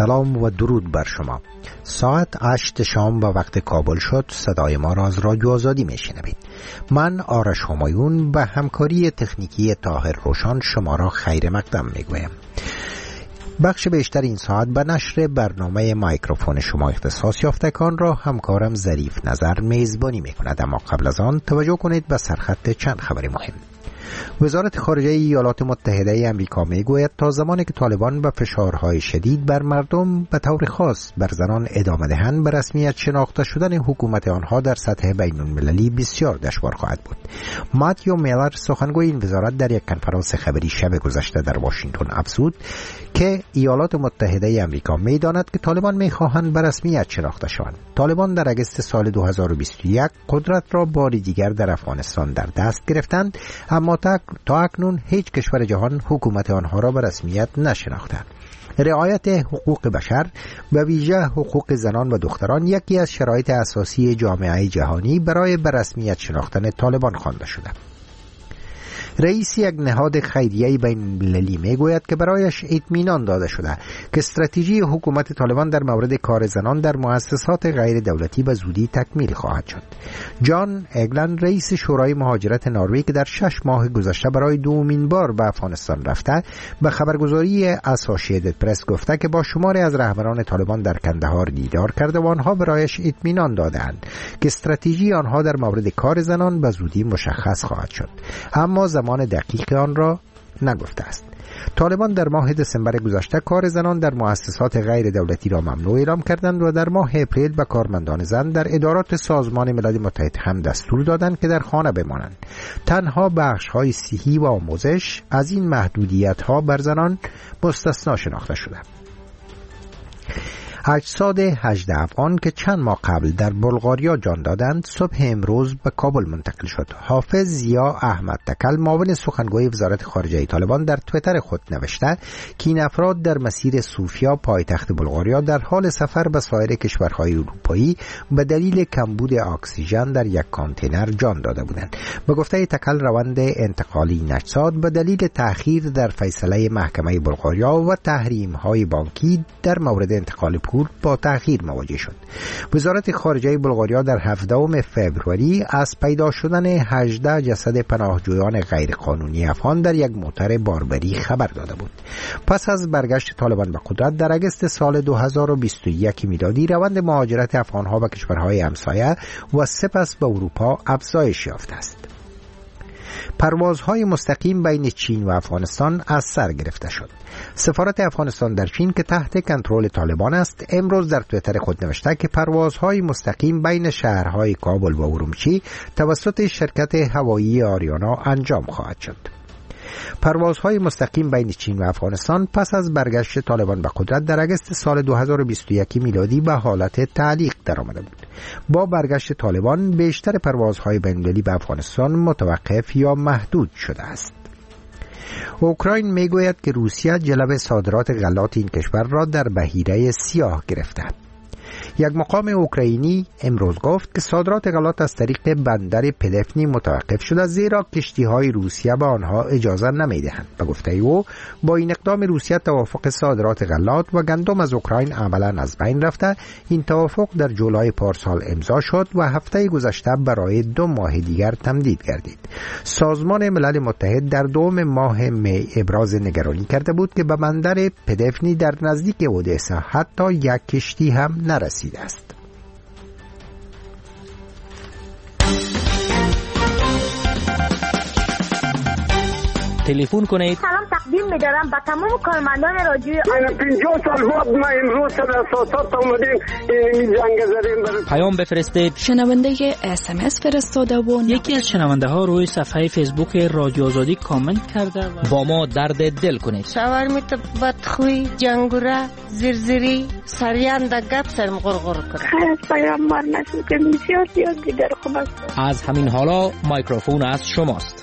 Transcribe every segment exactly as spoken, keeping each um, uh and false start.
سلام و درود بر شما. ساعت هشت شام و وقت کابل شد. صدای ما را از رادیو آزادی میشنوید. من آرش همایون به همکاری تکنیکی طاهر روشان شما را خیر مقدم میگویم. بخش بیشتر این ساعت به نشر برنامه مایکروفون شما اختصاص یافتگان را همکارم ظریف نظر میزبانی میکند، اما قبل از آن توجه کنید به سرخط چند خبر مهم. وزارت خارجه ایالات متحده آمریکا میگوید تا زمانی که طالبان به فشارهای شدید بر مردم به طور خاص بر زنان ادامه دهند، به رسمیت شناخته شدن حکومت آنها در سطح بین المللی بسیار دشوار خواهد بود. ماتیو میلر سخنگوی این وزارت در یک کنفرانس خبری شب گذشته در واشنگتن افزود که ایالات متحده آمریکا میداند که طالبان میخواهند به رسمیت شناخته شوند. طالبان در اگست سال دو هزار و بیست و یک قدرت را باری دیگر در افغانستان در دست گرفتند، اما تا اکنون هیچ کشور جهان حکومت آنها را به رسمیت نشناخته. رعایت حقوق بشر و ویژه حقوق زنان و دختران یکی از شرایط اساسی جامعه جهانی برای به رسمیت شناختن طالبان خوانده شده. رئیس یک نهاد خیریه بین المللی میگوید که برایش اطمینان داده شده که استراتژی حکومت طالبان در مورد کار زنان در مؤسسات غیر دولتی به زودی تکمیل خواهد شد. جان اگلند رئیس شورای مهاجرت نروژ که در شش ماه گذشته برای دومین بار به افغانستان رفته، به خبرگزاری اسوسییتد پرس گفته که با شماری از رهبران طالبان در کندهار دیدار کرده و آنها برایش اطمینان دادند که استراتژی آنها در مورد کار زنان به زودی مشخص خواهد شد، اما زمان دقیق آن را نگفته است. طالبان در ماه دسامبر گذشته کار زنان در مؤسسات غیر دولتی را ممنوع اعلام کردند و در ماه اپریل به کارمندان زن در ادارات سازمان ملل متحد هم دستور دادند که در خانه بمانند. تنها بخش‌های صحی و آموزش از این محدودیت‌ها بر زنان مستثنا شناخته شده. اجساد هجده افغان که چند ماه قبل در بلغاریا جان دادند صبح امروز به کابل منتقل شد. حافظ ضیا احمد تکل معاون سخنگوی وزارت خارجه طالبان در توییتر خود نوشته که این افراد در مسیر صوفیا پایتخت بلغاریا در حال سفر به سایر کشورهای اروپایی به دلیل کمبود اکسیژن در یک کانتینر جان داده بودند. به گفته تکل روند انتقالی این اجساد به دلیل تأخیر در فیصله محکمه بلغاریا و تحریم‌های بانکی در مورد انتقال پول با تأخیر مواجه شد. وزارت خارجه بلغاریا در هفدهم فوریه از پیدا شدن هجده جسد پناهجویان غیرقانونی افغان در یک موتر باربری خبر داده بود. پس از برگشت طالبان به قدرت در اگست سال دو هزار و بیست و یک میلادی، روند مهاجرت افغانها به کشورهای همسایه و سپس به اروپا افزایش یافته است. پروازهای مستقیم بین چین و افغانستان از سر گرفته شد. سفارت افغانستان در چین که تحت کنترل طالبان است، امروز در توییتر خود نوشته که پروازهای مستقیم بین شهرهای کابل و ارومچی توسط شرکت هوایی آریانا انجام خواهد شد. پروازهای مستقیم بین چین و افغانستان پس از برگشت طالبان به قدرت در اگست سال دو هزار و بیست و یک میلادی به حالت تعلیق درآمده بود. با برگشت طالبان بیشتر پروازهای بین‌المللی به افغانستان متوقف یا محدود شده است. اوکراین میگوید که روسیه جلب صادرات غلات این کشور را در بحیره سیاه گرفته. یک مقام اوکراینی امروز گفت که صادرات غلات از طریق بندر پدفنی متوقف شده، زیرا کشتی‌های روسیه به آنها اجازه نمی‌دهند. به گفته او با این اقدام روسیه توافق صادرات غلات و گندم از اوکراین عملاً از بین رفته. این توافق در جولای پارسال امضا شد و هفته گذشته برای دو ماه دیگر تمدید گردید. سازمان ملل متحد در دوم ماه می ابراز نگرانی کرده بود که به بندر پدفنی در نزدیک اودسا حتی یک کشتی هم نرسید است. تلفن کنید. سلام تقدیم می‌دارم به تمام کارمندان رادیو. من پنجاه سال بعد ما امروز در اساسات اومدیم این جنگ زدیم. پیام بفرستید. شنونده اس ام اس فرستاده و یکی از شنونده ها روی صفحه فیسبوک رادیو آزادی کامنت کرده و با ما درد دل کنید. شاورمیت بدخوی، جنگوره، زرزری، سریان در گپ سرم غرغر کنه. خیلی پیامبر نشد که بسیار زیاد دیگر خوب است. از همین حالا مایکروفون از شماست.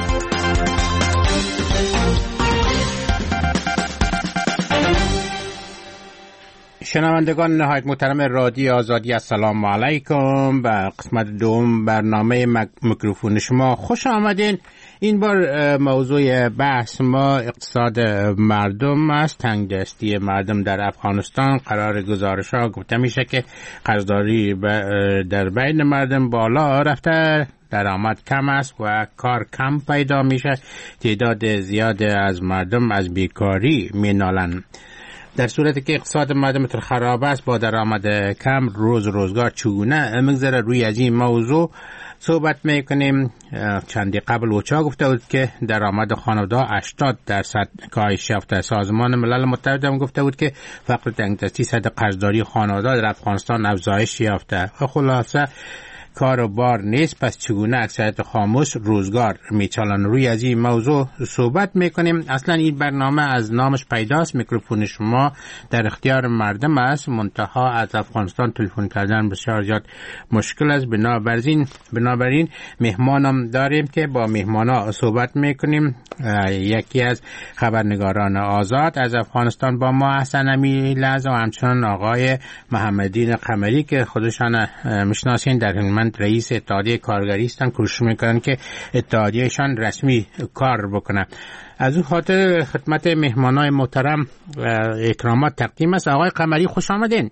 شنوندگان نهایت محترم رادیو آزادی، السلام علیکم. به قسمت دوم برنامه میکروفون شما خوش آمدین. این بار موضوع بحث ما اقتصاد مردم است، تنگدستی مردم در افغانستان. قرار گزارش ها گفته میشه که قرضداری در بین مردم بالا رفته، درآمد کم است و کار کم پیدا میشه، تعداد زیاد از مردم از بیکاری مینالند. در صورتی که اقتصاد مردم تر خراب است با درآمد کم، روز روزگار چگونه مگذره؟ روی از این موضوع صحبت میکنیم. چندی قبل وچا گفته بود که درآمد خانواده هشتاد درصد کاهش یافته. سازمان ملل متحد هم گفته بود که فقر تنگدستی صد قرضداری خانواده در افغانستان افزایش یافته. خلاصه کار و بار نیست، پس چگونه اکثریت خاموش روزگار میچالن؟ روی از این موضوع صحبت میکنیم. اصلا این برنامه از نامش پیداست، میکروفون شما در اختیار مردم است، منتها از افغانستان تلفن کردن بسیار زیاد مشکل است. بنابراین بنابراین مهمانم داریم که با مهمانا صحبت میکنیم. یکی از خبرنگاران آزاد از افغانستان با ما حسن امیل و همچنان آقای محمدین قمری که خودشان میشناسین، در من رئیس اتحادیه کارگری هستن، کوشش میکنن که اتحادیهشان رسمی کار بکنه. از اون خاطر خدمت مهمانای محترم اکرامات تقدیم است. آقای قمری خوش آمدین.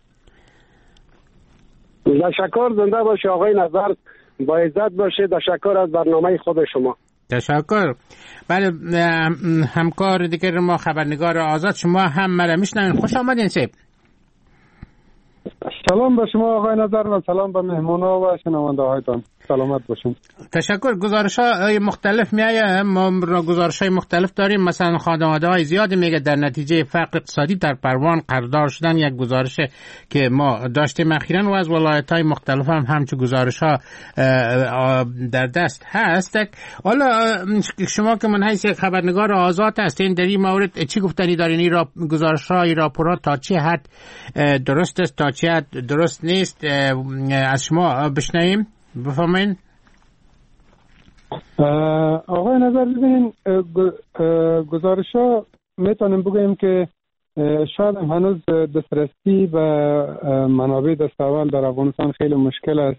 تشکر، زنده باشه آقای نظر، با عزت باشه. تشکر از برنامه خود شما. تشکر. بله، همکار دیگر ما خبرنگار آزاد، شما هم مرا میشنوین. خوش آمدین سیب. سلام به شما آقای نظر و سلام به مهمانا و شنونده هایتان. سلامت باشین. تشکر. گزارش های مختلف میایه، ما گزارش های مختلف داریم. مثلا خانواده های زیادی میگه در نتیجه فقر اقتصادی در پروان قرضدار شدن. یک گزارش که ما داشتیم اخیراً و از ولایت های مختلف هم همچون گزارش ها در دست هست. حالا شما که من حیث خبرنگار آزاد هستین، در این مورد چی گفتنی دارین؟ این را گزارش های راپورات تا چه حد درست است، تا چه حد درست نیست؟ از شما بشنویم. بفهمین. آقای نظر، ببینین گزارش ها میتونیم بگویم که شاید هنوز دسترسی و منابع دست اول در افغانستان خیلی مشکل است.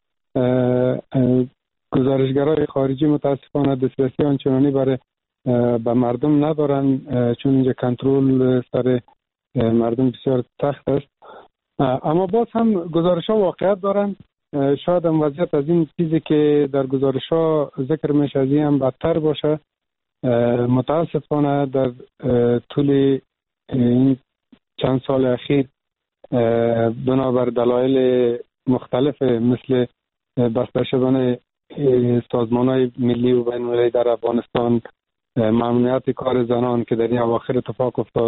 گزارشگرای خارجی متاسفانه دسترسی آنچنانی برای به مردم ندارن، چون اینجا کنترل سر مردم بسیار سخت است. اما باز هم گزارش ها واقعیت دارن. شاید هم وضعیت از این چیزی که در گزارش ها ذکر میشه از این هم بدتر باشه. متاسفانه در طول این چند سال اخیر بنابر دلایل مختلف مثل بسته شدن سازمان های ملی و بین المللی در افغانستان، ممنوعیت کار زنان که در این اواخر اتفاق افتاد،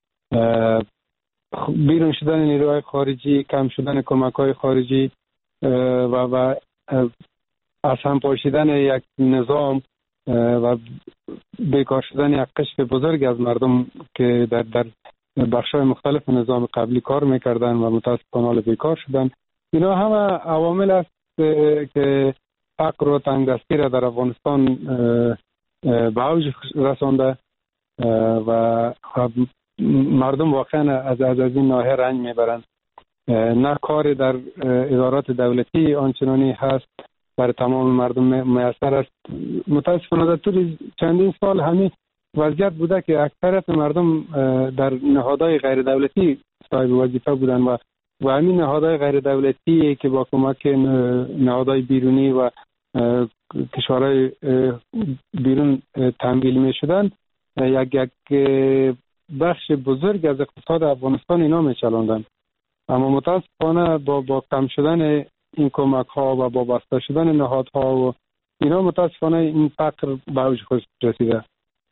بیرون شدن نیروهای خارجی، کم شدن کمک های خارجی و و از هم پاشیدن یک نظام و بیکار شدن یک قشر بزرگ از مردم که در در بخش‌های مختلف نظام قبلی کار میکردن و متاسفانه حال بیکار شدن. اینا همه عوامل است که فقر و تنگدستی را در افغانستان به اوج رسانده و مردم واقعا از از این ناحیه رنج میبرند. نه کار در ادارات دولتی آنچنانی هست برای تمام مردم میسر است. متاسفانه در طول چندین سال همین وضعیت بوده که اکثریت مردم در نهادهای غیر دولتی صاحب وظیفه بودن و و همین نهادهای غیر دولتی که با کمک نهادهای بیرونی و کشورهای بیرون تمویل می شدن یک یک بخش بزرگ از اقتصاد افغانستان اینا می چلاندن. اما متاسفانه با با کم شدن این کمک ها و با بسته شدن نهادها و اینا متاسفانه این فقر به اوج خود رسیده.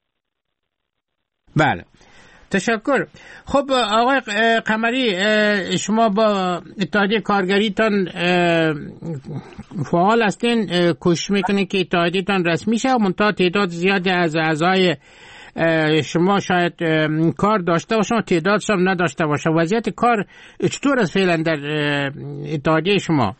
بله، تشکر. خب آقای قمری، شما با اتحادیه کارگریتان فعال هستین، کوشش میکنین که اتحادیه‌تان رسمی شه، منتها تعداد زیادی از اعضای شما شاید کار داشته باشه و تعدادش هم نداشته باشه. وضعیت کار چطور است فعلا در اتحادیه شما؟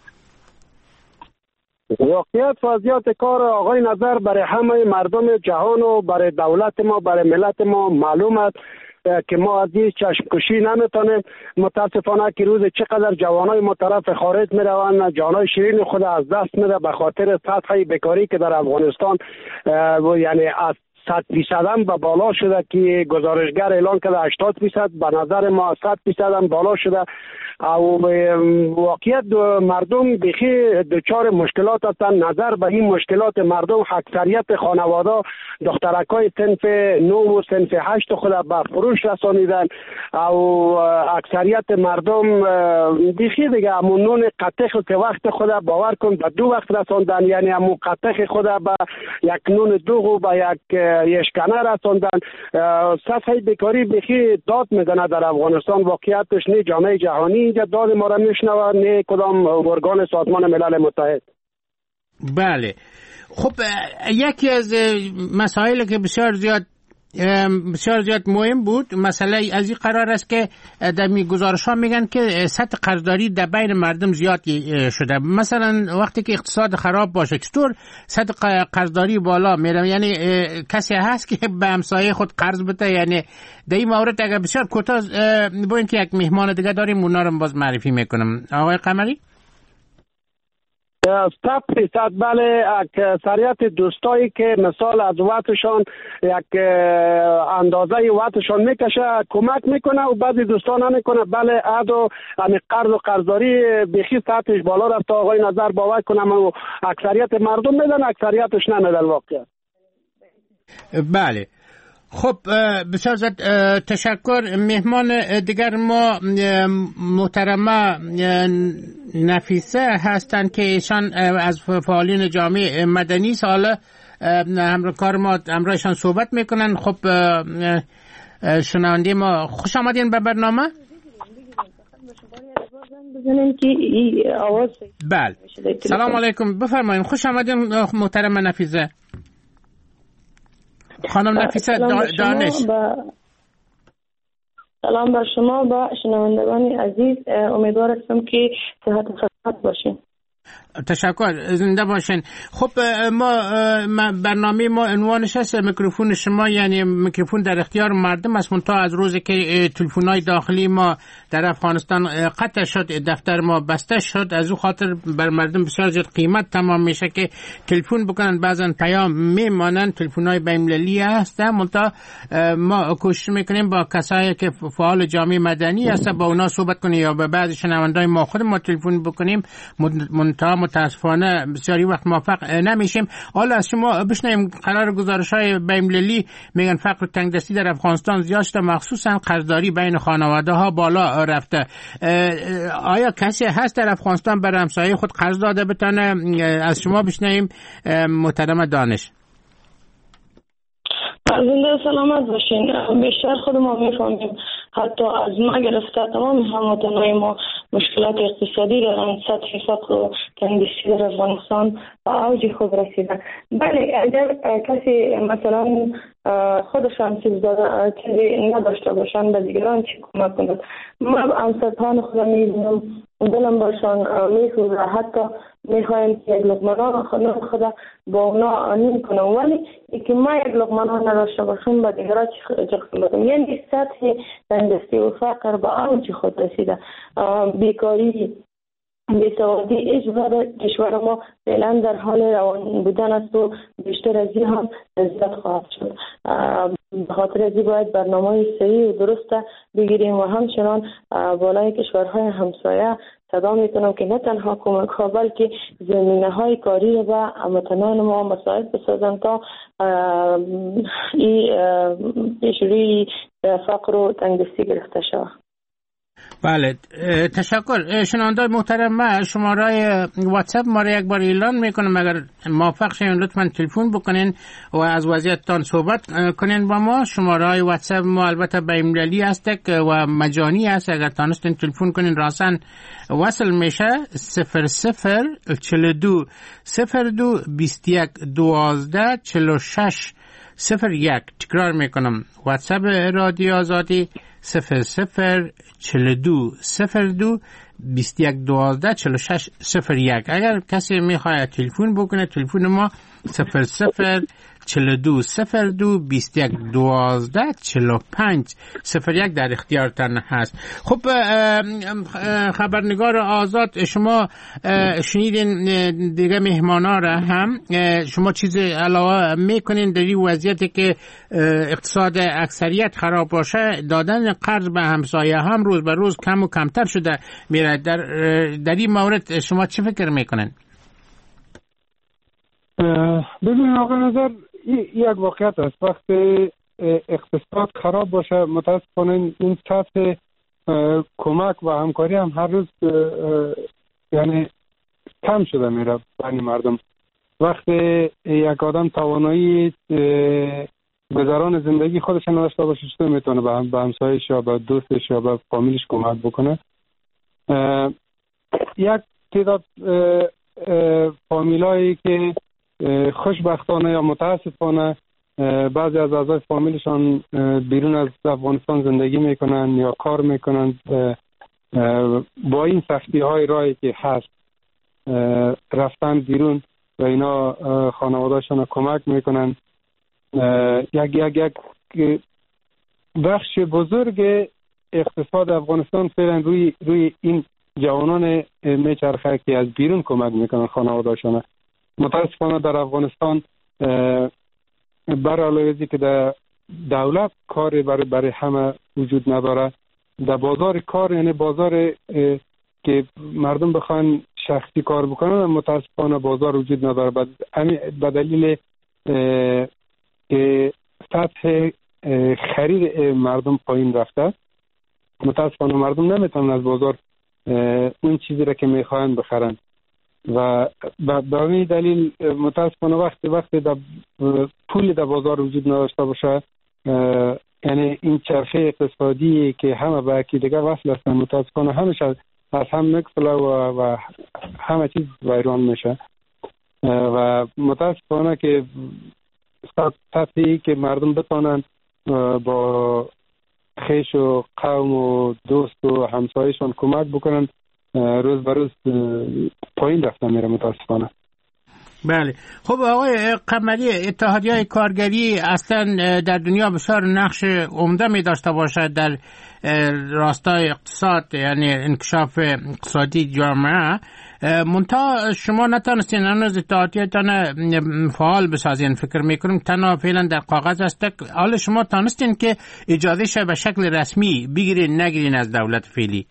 واقعیت وضعیت کار آقای نظر برای همه مردم جهان و برای دولت ما، برای ملت ما معلوم است. که ما از این چشم کشی نمیتونیم. متاسفانه که روز چقدر جوانای ما طرف خارج میروند، جانای شیرین خود از دست میده به خاطر سطح بیکاری که در افغانستان یعنی از صد فیصد هم به بالا شده که گزارشگر اعلان کرده هشتاد فیصد. به نظر ما صد فیصد هم بالا شده. او واقعیت مردم بخی دچار مشکلات هستند. نظر به این مشکلات مردم اکثریت خانواده دخترکای صنف نو و صنف هشت خود به فروش رسانیدن. او اکثریت مردم بخی دیگه همون نون قطخ که وقت خود باور کن به دو وقت رساندن، یعنی همون قطخ خود به یک نون دو به یک یشکنه رساندن. سطح بیکاری بخی داد میزنه در افغانستان. واقعیتش نه جامعه جهانی اینجا داد ما را میشنوه، نه کدام ارگان سازمان ملل متحد. بله، خب یکی از مسائلی که بسیار زیاد بسیار زیاد مهم بود مسئله از این قرار است که در می گزارش ها میگن که سطح قرضداری در بین مردم زیاد شده. مثلا وقتی که اقتصاد خراب باشه چطور سطح قرضداری بالا میره؟ یعنی کسی هست که به همسایه خود قرض بده؟ یعنی در این مورد اگر بسیار کوتاه بگوین که یک مهمان دیگه داریم اونا رو باز معرفی میکنم. آقای قمری؟ صد فیصد بله. اکثریت دوستایی که مثال از وقتشان یک اندازه وقتشان میکشه کمک میکنه و بعضی دوستان هم میکنه. بله عد و قرض و قرضداری بخی سطحش بالا رفت. آقای نظر باور کنم و اکثریت مردم میدن، اکثریتش نمیدن واقعا. بله، خب بسیار زیاد تشکر. مهمان دیگر ما محترمه نفیسه هستند که ایشان از فعالین جامعه مدنی سال همراه کار ما همراهشان صحبت میکنن. خب شنونده ما خوش آمدین به برنامه. بله، سلام علیکم، بفرمایید. خوش آمدین محترمه نفیسه. خانم نفیسه دانش. سلام بر شما و شنوندگان عزیز. امیدوار هستم که صحت و سلامت باشین. تشکر، زنده باشین. خب ما برنامه ما عنوانش هست میکروفون شما، یعنی میکروفون در اختیار مردم است. منتها از روزی که تلفن‌های داخلی ما در افغانستان قطع شد، دفتر ما بسته شد، از او خاطر بر مردم بسیار زیاد قیمت تمام میشه که تلفن بکنن، بعضن پیام میمانن. تلفن‌های بین‌المللی هست، منتها ما کوشش میکنیم با کسایی که فعال جامعه مدنی هستن با اونا صحبت کنیم یا به بعضی شنوندای ما خود ما تلفن بکنیم. منتها متاسفانه بسیاری وقت موفق نمیشیم. حالا از شما بشنویم قرار گزارش‌های بین‌المللی میگن فقر و تنگدستی در افغانستان زیاد شده، مخصوصا قرضداری بین خانواده‌ها بالا رفته. آیا کسی هست در افغانستان برای همسایه خود قرض داده بتونه؟ از شما بشنویم محترم دانش. زنده سلامت باشین. بیشتر خود ما میفهمیم، حتی از ما گرفته تمام هموطنان ما مشکلات اقتصادی دارن. سطح فقر و تنگدستی در افغانستان به اوج خود رسیده. بله، اگر کسی مثلا خودشان چیز داده چیزی نداشته باشن به دیگران چی کمک کنند؟ ما همسایه‌ان خودم میبینم دلم باشن میسوزه، حتی میخوایم که یک لقمه نان خدا با اونا نیم کنم، ولی که ما یک لقمه نان نداشته باشم به دیگران چی کنم؟ یعنی سطح تنگدستی و فقر به اوج خود رسیده. بیکاری، بیسوادی اجبار کشور ما فعلا در حال روان بودن است و بیشتر از این هم زیاد خواهد شد. به خاطر از این باید برنامه صحیح و درست بگیریم و همچنان بالای کشورهای همسایه صدا میکنم که نه تنها کمک ها بلکه زمینه های کاری و هموطنان ما مساعد بسازند تا این پیشروی فقر و تنگدستی گرفته شود. بله، تشکر. شنوندای محترم، ما شماره واتساپ ما را یک بار اعلان میکنم، اگر موافق شوین لطفا تلفن بکنین و از وضعیتتان صحبت کنین با ما. شماره های واتساپ ما البته بین‌المللی هست و مجانی است، اگر تانستین تلفن کنین راسن وصل میشه. صفر صفر چهل دو صفر دو بیست یک دوازده چهل و شش صفر یک. تکرار میکنم، واتساپ رادیو آزادی صفر صفر چهل دو صفر دو بیست یک دوازده چهل و شش صفر یک. اگر کسی میخواد تلفن بکنه، تلفن ما صفر صفر چهل و دو صفر دو بیست و یک دوازده چهل و پنج صفر یک در اختیارتان هست. خب خبرنگار آزاد، شما شنیدین دیگه مهمانا را هم، شما چیز علاوه میکنین در این وضعیتی که اقتصاد اکثریت خراب باشه؟ دادن قرض به همسایه هم روز به روز کم و کمتر شده میره. در در این مورد شما چه فکر میکنین؟ ببینید آقای نظر، یک واقعیت است. وقتی اقتصاد خراب باشه متاسفانه این سطح کمک و همکاری هم هر روز یعنی کم شده میره بین مردم. وقتی یک آدم توانایی گذران زندگی خودش نداشته باشه چطور میتونه به همسایش یا به دوستش یا به فامیلش کمک بکنه؟ یک تعداد فامیلایی که خوشبختانه یا متاسفانه بعضی از اعضای فامیلشان بیرون از افغانستان زندگی میکنن یا کار میکنن، با این سختی های راهی که هست رفتن بیرون و اینا خانوادهشان کمک میکنن. یک یک یک بخش بزرگ اقتصاد افغانستان فعلا روی روی این جوانان میچرخه که از بیرون کمک میکنن خانوادهشان. متاسفانه در افغانستان برای علاوه که در دولت کاری برای برای همه وجود نداره، در بازار کار یعنی بازار که مردم بخوان شخصی کار بکنن متاسفانه بازار وجود نداره. به دلیل که سطح خرید مردم پایین رفته متاسفانه مردم نمیتونن از بازار اون چیزی را که میخواهند بخرن و به همین دلیل متاسفانه وقتی وقتی در پول در بازار وجود نداشته باشه، یعنی این چرخه اقتصادی که همه به یکی دیگه وصل هستن متاسفانه همش از هم میگسله و, و همه چیز ویران میشه و متاسفانه که سطحی که مردم بتونن با خیش و قوم و دوست و همسایشان کمک بکنن روز به روز پایین رفته میره متاسفانه. بله. خب آقای قمری، اتحادیه کارگری اصلا در دنیا بسیار نقش عمده می داشته باشد در راستای اقتصاد، یعنی انکشاف اقتصادی جامعه، منتها شما نتانستین هنوز اتحادیه‌تان فعال بسازین. فکر میکنم تنها فعلا در کاغذ است. حالا شما تانستین که اجازهش به شکل رسمی بگیرین نگیرین از دولت فعلی؟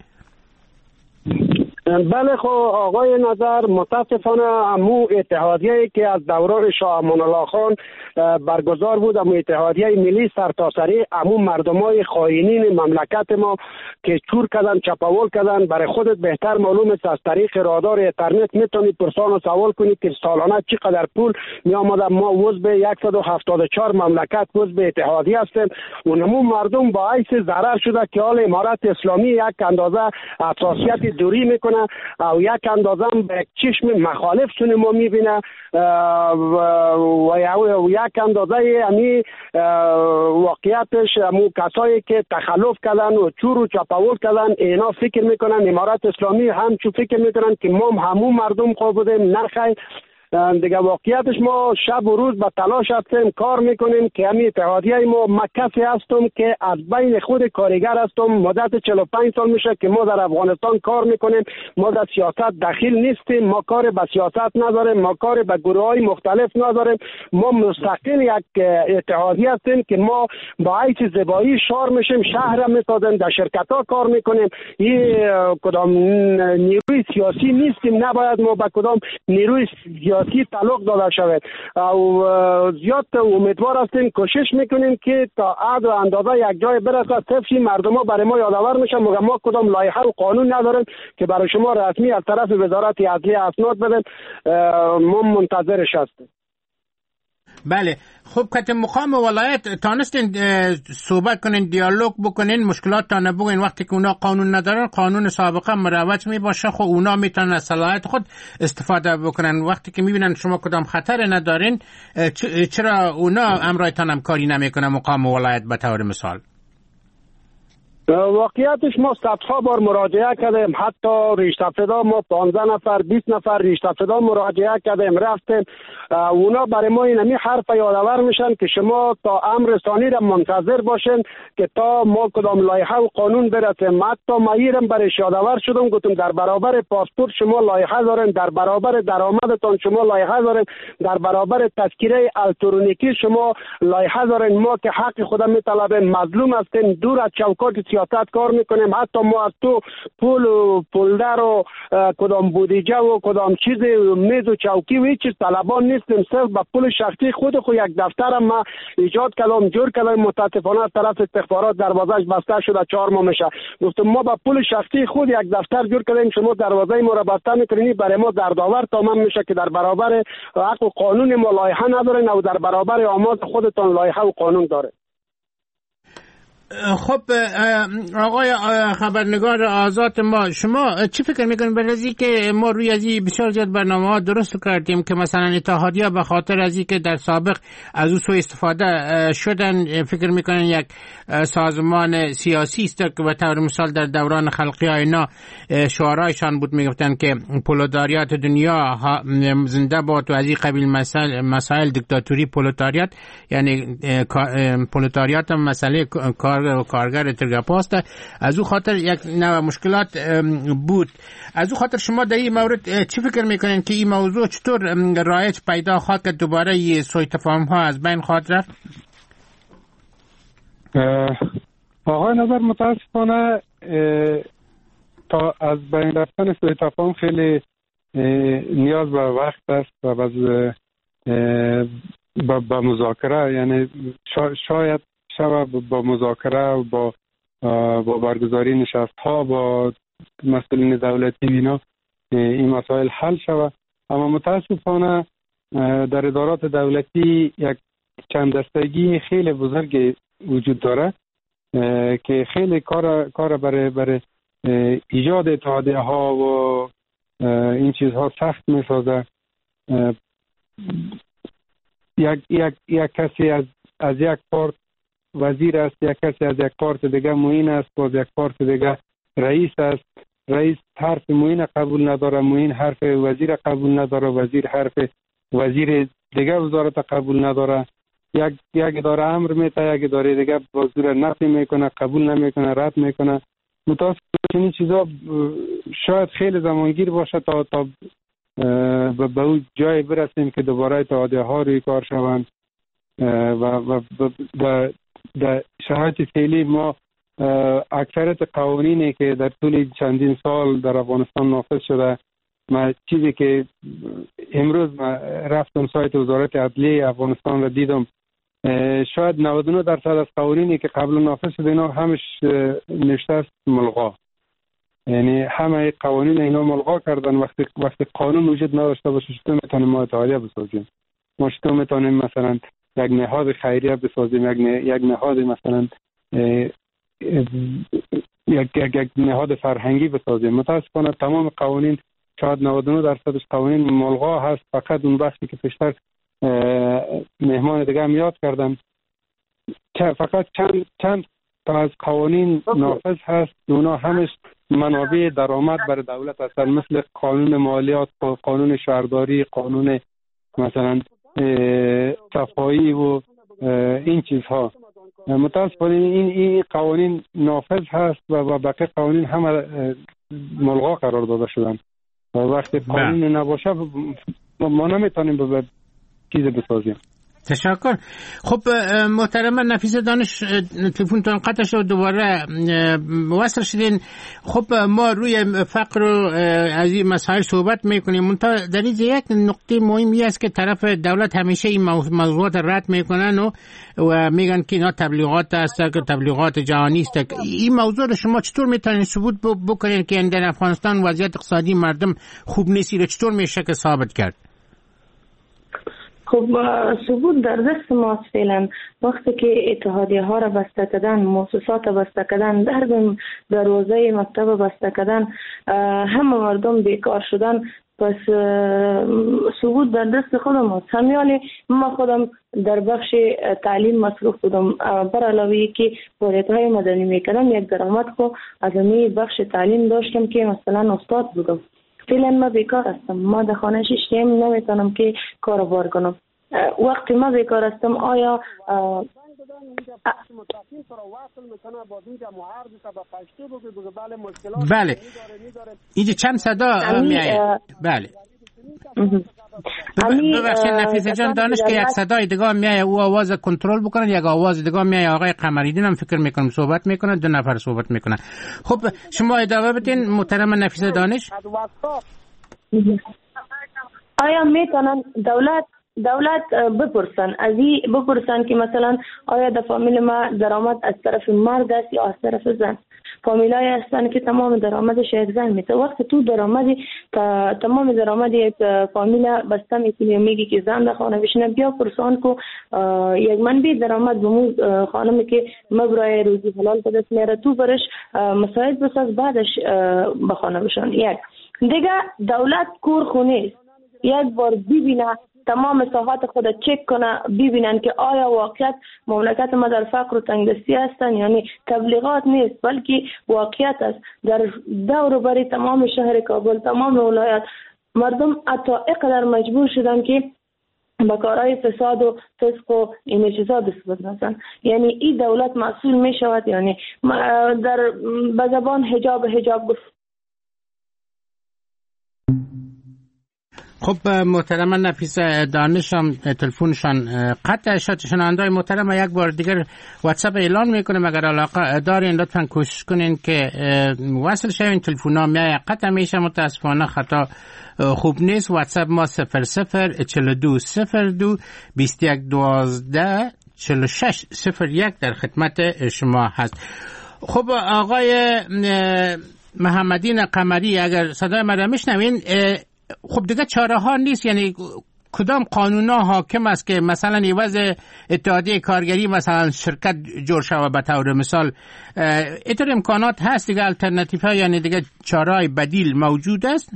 بله خب آقای نظر، متاسفانه امو اتحادیه‌ای که از دوران شاه امان الله خان برگزار بود، امو اتحادیه ملی سرتاسری، امو مردمای خائنین مملکت ما که چور کردن چپاول کردن، برای خودت بهتر معلوم است از طریق رادار اینترنت میتونید پرسان و سوال کنید که سالانه چقدر پول می آمده. ما عضو صد و هفتاد و چهار مملکت عضو اتحادیه هستیم. اونمو مردم با عیس ضرر شده که حال امارت اسلامی یک اندازه اساسیت دوری میکنه او یک اندازه به چشم مخالف سون ما میبینه و یک اندازه امی واقعیتش امو کسایی که تخلف کردن و چور و چپاول کردن اینا فکر میکنن امارت اسلامی هم چون فکر میکنن که ما همون مردم خواه بودیم. نخیر دیگه واقعیتش ما شب و روز به تلاش هستیم، کار میکنیم که همین اتحادیه ما مکسی هستم که از بین خود کارگر هستم. مدت چهل و پنج سال میشه که ما در افغانستان کار میکنیم، ما در سیاست دخیل نیستیم، ما کار به سیاست نداریم، ما کار به گروه های مختلف نداریم. ما مستقل یک اتحادیه هستیم که ما با عیس زیبایی شعار میشیم، شهر میسازیم، در شرکت ها کار میکنیم. این کدام نیروی سیاسی نیستیم، نباید ما به کدام نیروی سیاسی تعلق داده شود. او زیاد امیدوار هستیم، کوشش میکنیم که تا حد و اندازه یک جای برسه. طفلی مردم ها برای ما یادآور میشن مگر ما کدام لایحه و قانون نداریم که برای شما رسمی از طرف وزارت عدلیه اسناد بدن. ما منتظرش هستیم. بله. خب کت مقام ولایت تانستین صحبت کنین، دیالوگ بکنین، مشکلات تا نبگین. وقتی که اونا قانون ندارن، قانون سابقه مروج می باشه، خب اونا میتونن از صلاحیت خود استفاده بکنن. وقتی که میبینن شما کدام خطر ندارین، چرا اونا امرایتان هم کاری نمیکنه مقام ولایت به طور مثال؟ واقعیتش ما صدها بار مراجعه کردیم، حتی ریشتفدا ما پانزده نفر بیست نفر ریشتفدا مراجعه کردیم رفتیم. اونا برای ما اینمی حرف یادآور میشن که شما تا امر ثانی را منتظر باشین که تا ما کدام لایحه و قانون برسیم. حتی ما ایرم برای یادآور شدم، گفتم در برابر پاسپورت شما لایحه دارین، در برابر درآمدتان شما لایحه دارین، در برابر تذکره الکترونیکی شما لایحه دارین. ما که حق خودم میطلبیم، مظلوم هستیم، دور از چوکات سیاست کار میکنیم. حتی ما از تو پول و پولدر و کدام بودجه و کدام چیز میز و چوکی و هیچ چیز طلبان نیستیم. صرف با پول شخصی خود خود یک دفتر ما ایجاد کردم، جور کردم. متاسفانه از طرف استخبارات دروازه‌اش بسته شده، چهار ماه میشه. گفتم ما با پول شخصی خود یک دفتر جور کردیم، شما دروازه ما را بسته میکنید. برای ما دردآور تمام میشه که در برابر حق و قانون ما لایحه ندارین و در برابر آماز خودتان لایحه و قانون داره. خب آقای خبرنگار آزاد، ما شما چی فکر میکنید برای از که ما روی از این بسیار زیاد برنامه ها درست کردیم که مثلا اتحادیه به خاطر از که در سابق از او سوء استفاده شدن، فکر میکنن یک سازمان سیاسی است که به طور مثال در دوران خلقی ها اینا شعارایشان بود، میگفتن که پولداریات دنیا زنده باد و از این قبیل مسائل مسائل دیکتاتوری پولداریات، یعنی پولداریات مسئله کار و کارگر ترگاپاست. از او خاطر یک نوع مشکلات بود. از او خاطر شما در این مورد چی فکر میکنین که این موضوع چطور رایج پیدا خواهد که دوباره این سوء تفاهم ها از بین خواهد رفت؟ آقای نظر متاسفانه تا از بین رفتن سوء تفاهم خیلی نیاز به وقت است و با مذاکره، یعنی شاید شب با مذاکره و با با برگزاری نشست ها با مسئولین دولتی اینا این مسائل حل شود. اما متاسفانه در ادارات دولتی یک چند دستگی خیلی بزرگ وجود داره که خیلی کار کار برای برای ایجاد اتحادیه ها و این چیزها سخت می سازه. یک یک یک کسی از از یک پارت وزیر است، یک کسی از یک پارت دیگه معین است، باز یک پارت دیگه رئیس است. رئیس حرف معین قبول نداره، معین حرف وزیر قبول نداره، وزیر حرف وزیر دیگه وزارت قبول نداره. یک یک اداره امر میته، یک اداره دیگه بازور نفی میکنه، قبول نمیکنه، رد میکنه. متاسفانه این چیزا شاید خیلی زمانگیر باشه تا تا به اون جای برسیم که دوباره اتحادیه ها روی کار شوند و و و در شرایط فعلی ما اکثریت قوانینی که در طول چندین سال در افغانستان نافذ شده، ما چیزی که امروز ما رفتم سایت وزارت عدلیه افغانستان و دیدم، شاید نود و نه درصد از قوانینی که قبل نافذ شده اینا همش نشته است ملغا. یعنی همه قوانین اینا ملغا کردن. وقتی وقتی قانون وجود نداشته باشه چطور میتونیم ما اتحادیه بسازیم؟ ما چطور میتونیم مثلا یک نهاد خیریه بسازیم، یک یک نهاد مثلا یک یک نهاد فرهنگی بسازیم؟ متاسفانه تمام قوانین، شاید نود و نه درصدش قوانین ملغا هست. فقط اون بخشی که پیشتر مهمان دیگه هم یاد کردم، فقط چند چند تا از قوانین نافذ هست. اونا همش منابع درآمد برای دولت هستن، مثل قانون مالیات، قانون شهرداری، قانون مثلا صفایی و این چیزها. متاسفانه این این قوانین نافذ هست و بقیه قوانین همه ملغا قرار داده شدن. و وقتی قانون نباشه ما نمیتونیم به چیز بسازیم. تشکر. خب محترم نفیسه دانش، تلفنتون قطع شد، دوباره وصل شدین. خب ما روی فقر و از این مسائل صحبت میکنیم، منتها در این یک نقطه مهمی است که طرف دولت همیشه این موضوعات رد میکنن و, و میگن که اینا تبلیغات است، که تبلیغات جهانی است. این موضوع رو شما چطور میتونید ثبوت بکنید که در افغانستان وضعیت اقتصادی مردم خوب نیست؟ رو چطور میشه که ثابت کرد؟ خب ثبوت در دست ماست فعلا. وقتی که اتحادیه ها را بسته کردن، مؤسسات بسته کردن، در دروازه مکتب بسته کردن، همه مردم بیکار شدن، پس سقوط در دست خودم است. همیان من خودم در بخش تعلیم مصروف بودم، بر علاوه که فعالیت‌های مدنی میکردم یک درآمد خو از این بخش تعلیم داشتم که مثلا استاد بودم. فعلا من بیکار هستم، ما در خانه شیشتیم نمیتونم که کار بار کنم. وقتی ما بیکار هستم آیا بله اینجا چند صدا میآید؟ بله ببخشید نفیسه جان دانش که یک صدای دیگه میآید او آواز کنترل بکنن، یک آواز دیگه میآید آقای قمریدین هم فکر میکنم صحبت میکنن، دو نفر صحبت میکنن. خب شما ادامه بدین محترم نفیسه دانش. آیا میتونن دولت دولت بپرسن از این بپرسن که مثلا آیا در فامیل ما درآمد از طرف مرد است یا از طرف زن؟ فامیلای هستن که تمام درآمدش یک زن میته. وقتی تو درآمدی تا تمام درآمد یک فامیل بسته میکنی میگی که زن در خانه بشینه، بیا پرسان کو یک منبع درآمد بموز خانمی که مبرای روزی حلال به دست میاره تو برش مساعد بساز بعدش به خانه بشن. یک دیگه دولت کور خونه یک بار ببینه تمام ساحات خود چک کنه ببینن که آیا واقعیت مملکت ما در فقر و تنگدستی هستن، یعنی تبلیغات نیست بلکه واقعیت است. در دور و بر تمام شهر کابل تمام ولایت مردم حتی اینقدر مجبور شدن که با کارهای فساد و فسق و این چیزا دست بزنن. یعنی این دولت مسئول می شود، یعنی در به زبان حجاب حجاب گفت. خب محترم نفیسه دانش هم تلفنشان قطع شد. شنونده‌های محترم یک بار دیگر واتساپ اعلان میکنیم اگر علاقه دارین لطفا کوشش کنین که وصل شوین. تلفن‌ها میاد قطع میشه، متاسفانه خطا خوب نیست. واتساپ ما صفر صفر چهل و دو صفر دو بیست و یک دوازده چهل و شش صفر یک در خدمت شما هست. خب آقای محمدین قمری اگر صدای من را میشنوین، خب دیگه چاره ها نیست، یعنی کدام قانونا حاکم است که مثلا عوض اتحادیه کارگری مثلا شرکت جور شود به طور مثال؟ اینطور امکانات هست دیگه، الटरनेटिव ها یعنی دیگه چاره های بدیل موجود است؟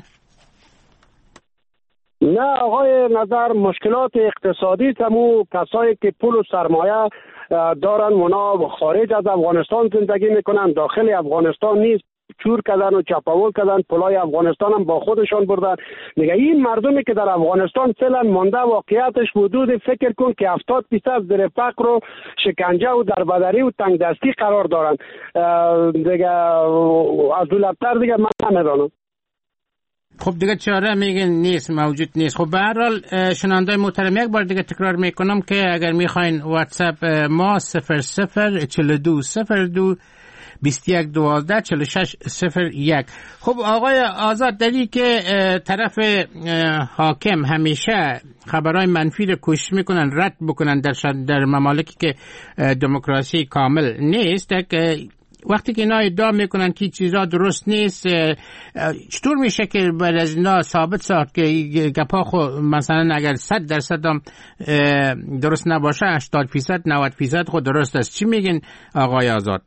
نه آقای نظر، مشکلات اقتصادی تمو کسایی که پول و سرمایه دارن اونا خارج از افغانستان زندگی میکنن، داخل افغانستان نیست، چور کردن و چپاول کردن، پولای افغانستان هم با خودشان بردن. میگه این مردمی که در افغانستان فعلا مانده واقعیتش حدود فکر کن که هفتاد درصد زیر فقر و شکنجه و دربدری و تنگ دستی قرار دارن. دیگه از دولت‌تر دیگه من نمیدانم. خب دیگه چاره میگن نیست، موجود نیست. خب به هر حال شنونده‌های محترم یک بار دیگه تکرار میکنم که اگر میخواین واتساپ ما صفر صفر چهل و دو صفر دو بیست و یک دوازده چهل و شش صفر یک. خب آقای آزاد، دلیل که طرف حاکم همیشه خبرهای منفی رو کوشش میکنن رد بکنن در در ممالکی که دموکراسی کامل نیست، که وقتی که اینا ادعا میکنن که چیزا درست نیست، چطور میشه که بعد از اینا ثابت ساخت که گپا خو مثلا اگر صد درصد هم درست نباشه هشتاد فیصد نود فیصد خود درست است؟ چی میگین آقای آزاد؟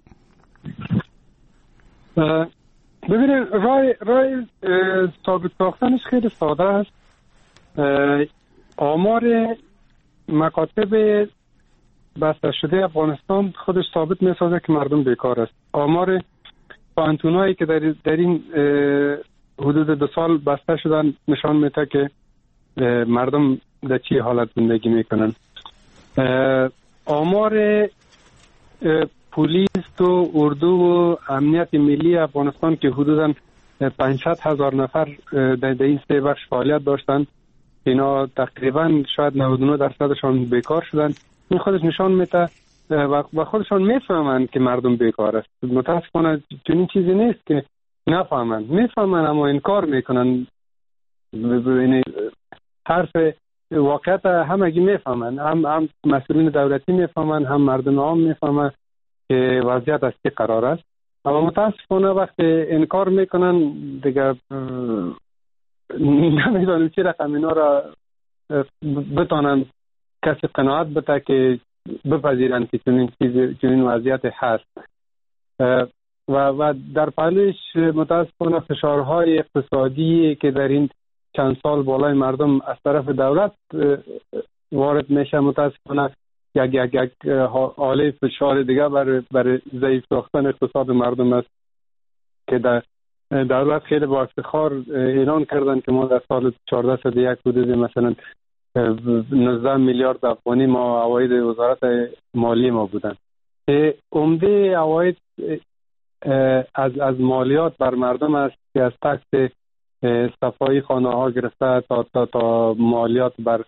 ببینید رای رای ثابت ساختنش خیلی ساده است. آمار مکاتب بسته شده افغانستان خودش ثابت میسازه که مردم بیکار است. آمار پانتونایی که در, در این حدود دو سال بسته شدن نشان میده که مردم در چی حالت زندگی میکنن. آمار پلیس و اردو و امنیت ملی افغانستان که حدوداً پانصد هزار نفر در این سه بخش فعالیت داشتن، اینا تقریباً شاید نود و نه درصدشان بیکار شدن. این خودش نشان میده و خودشان میفهمن که مردم بیکار است. متاسفانه چنین چیزی نیست که نفهمن، میفهمن اما انکار میکنن. یعنی حرف واقعیت همگی میفهمن، هم هم مسئولین دولتی میفهمن، هم مردم عام میفهمن که وضعیت از چه قرار است. اما متاسفانه وقتی انکار میکنن دیگه نمیدونم چه رقم اینا را بتانن کسی قناعت بده که بپذیرن که چنین چیز چنین وضعیت هست. و و در پهلوش متاسفانه فشارهای اقتصادی که در این چند سال بالای مردم از طرف دولت وارد میشه. متاسفانه یک یک یک حاله فشار دیگه برای برای ضعیف ساختن اقتصاد مردم است که در دولت خیلی با افتخار اعلان کردن که ما در سال چهارده صد یک حدود مثلا نوزده میلیارد افغانی ما عواید وزارت مالی ما بودن. عمده عواید از از مالیات بر مردم است که از تکس صفایی خانه ها گرفته تا تا تا مالیات بر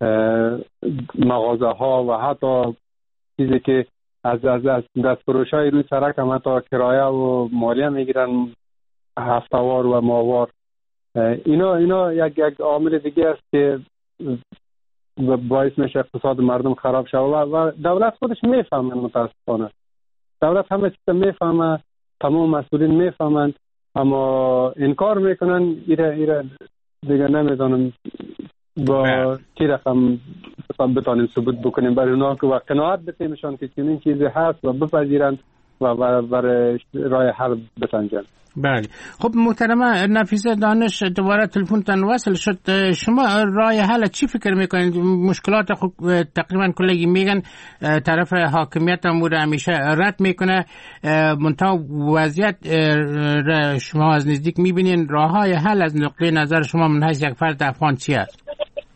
مغازه ها و حتی چیزی که از از از دستفروش های روی سرک هم حتی کرایه و مالیه میگیرن هفتهوار و ماهوار. اینا اینا یک یک عامل دیگه است که باعث میشه اقتصاد مردم خراب شود و دولت خودش میفهمه. متاسفانه دولت همه چیز میفهمه، تمام مسئولین میفهمند، اما انکار میکنن. ایره ایره دیگه نمیدونم با چی رقم بتانیم ثبوت بکنیم برای اونا که و قناعت بتیمشان که چنین چیزی هست و بپذیرند و برای راه حل بسنجند. بله. خب محترمه نفیسه دانش، دوباره تلفنتان وصل شد. شما راه حل چی فکر میکنید؟ مشکلات خب تقریبا کلگی میگن طرف حاکمیت هم بوده همیشه رد میکنه، منتها وضعیت شما از نزدیک میبینین. راه های حل از نقطه نظر شما من حیث یک فرد افغان چی است؟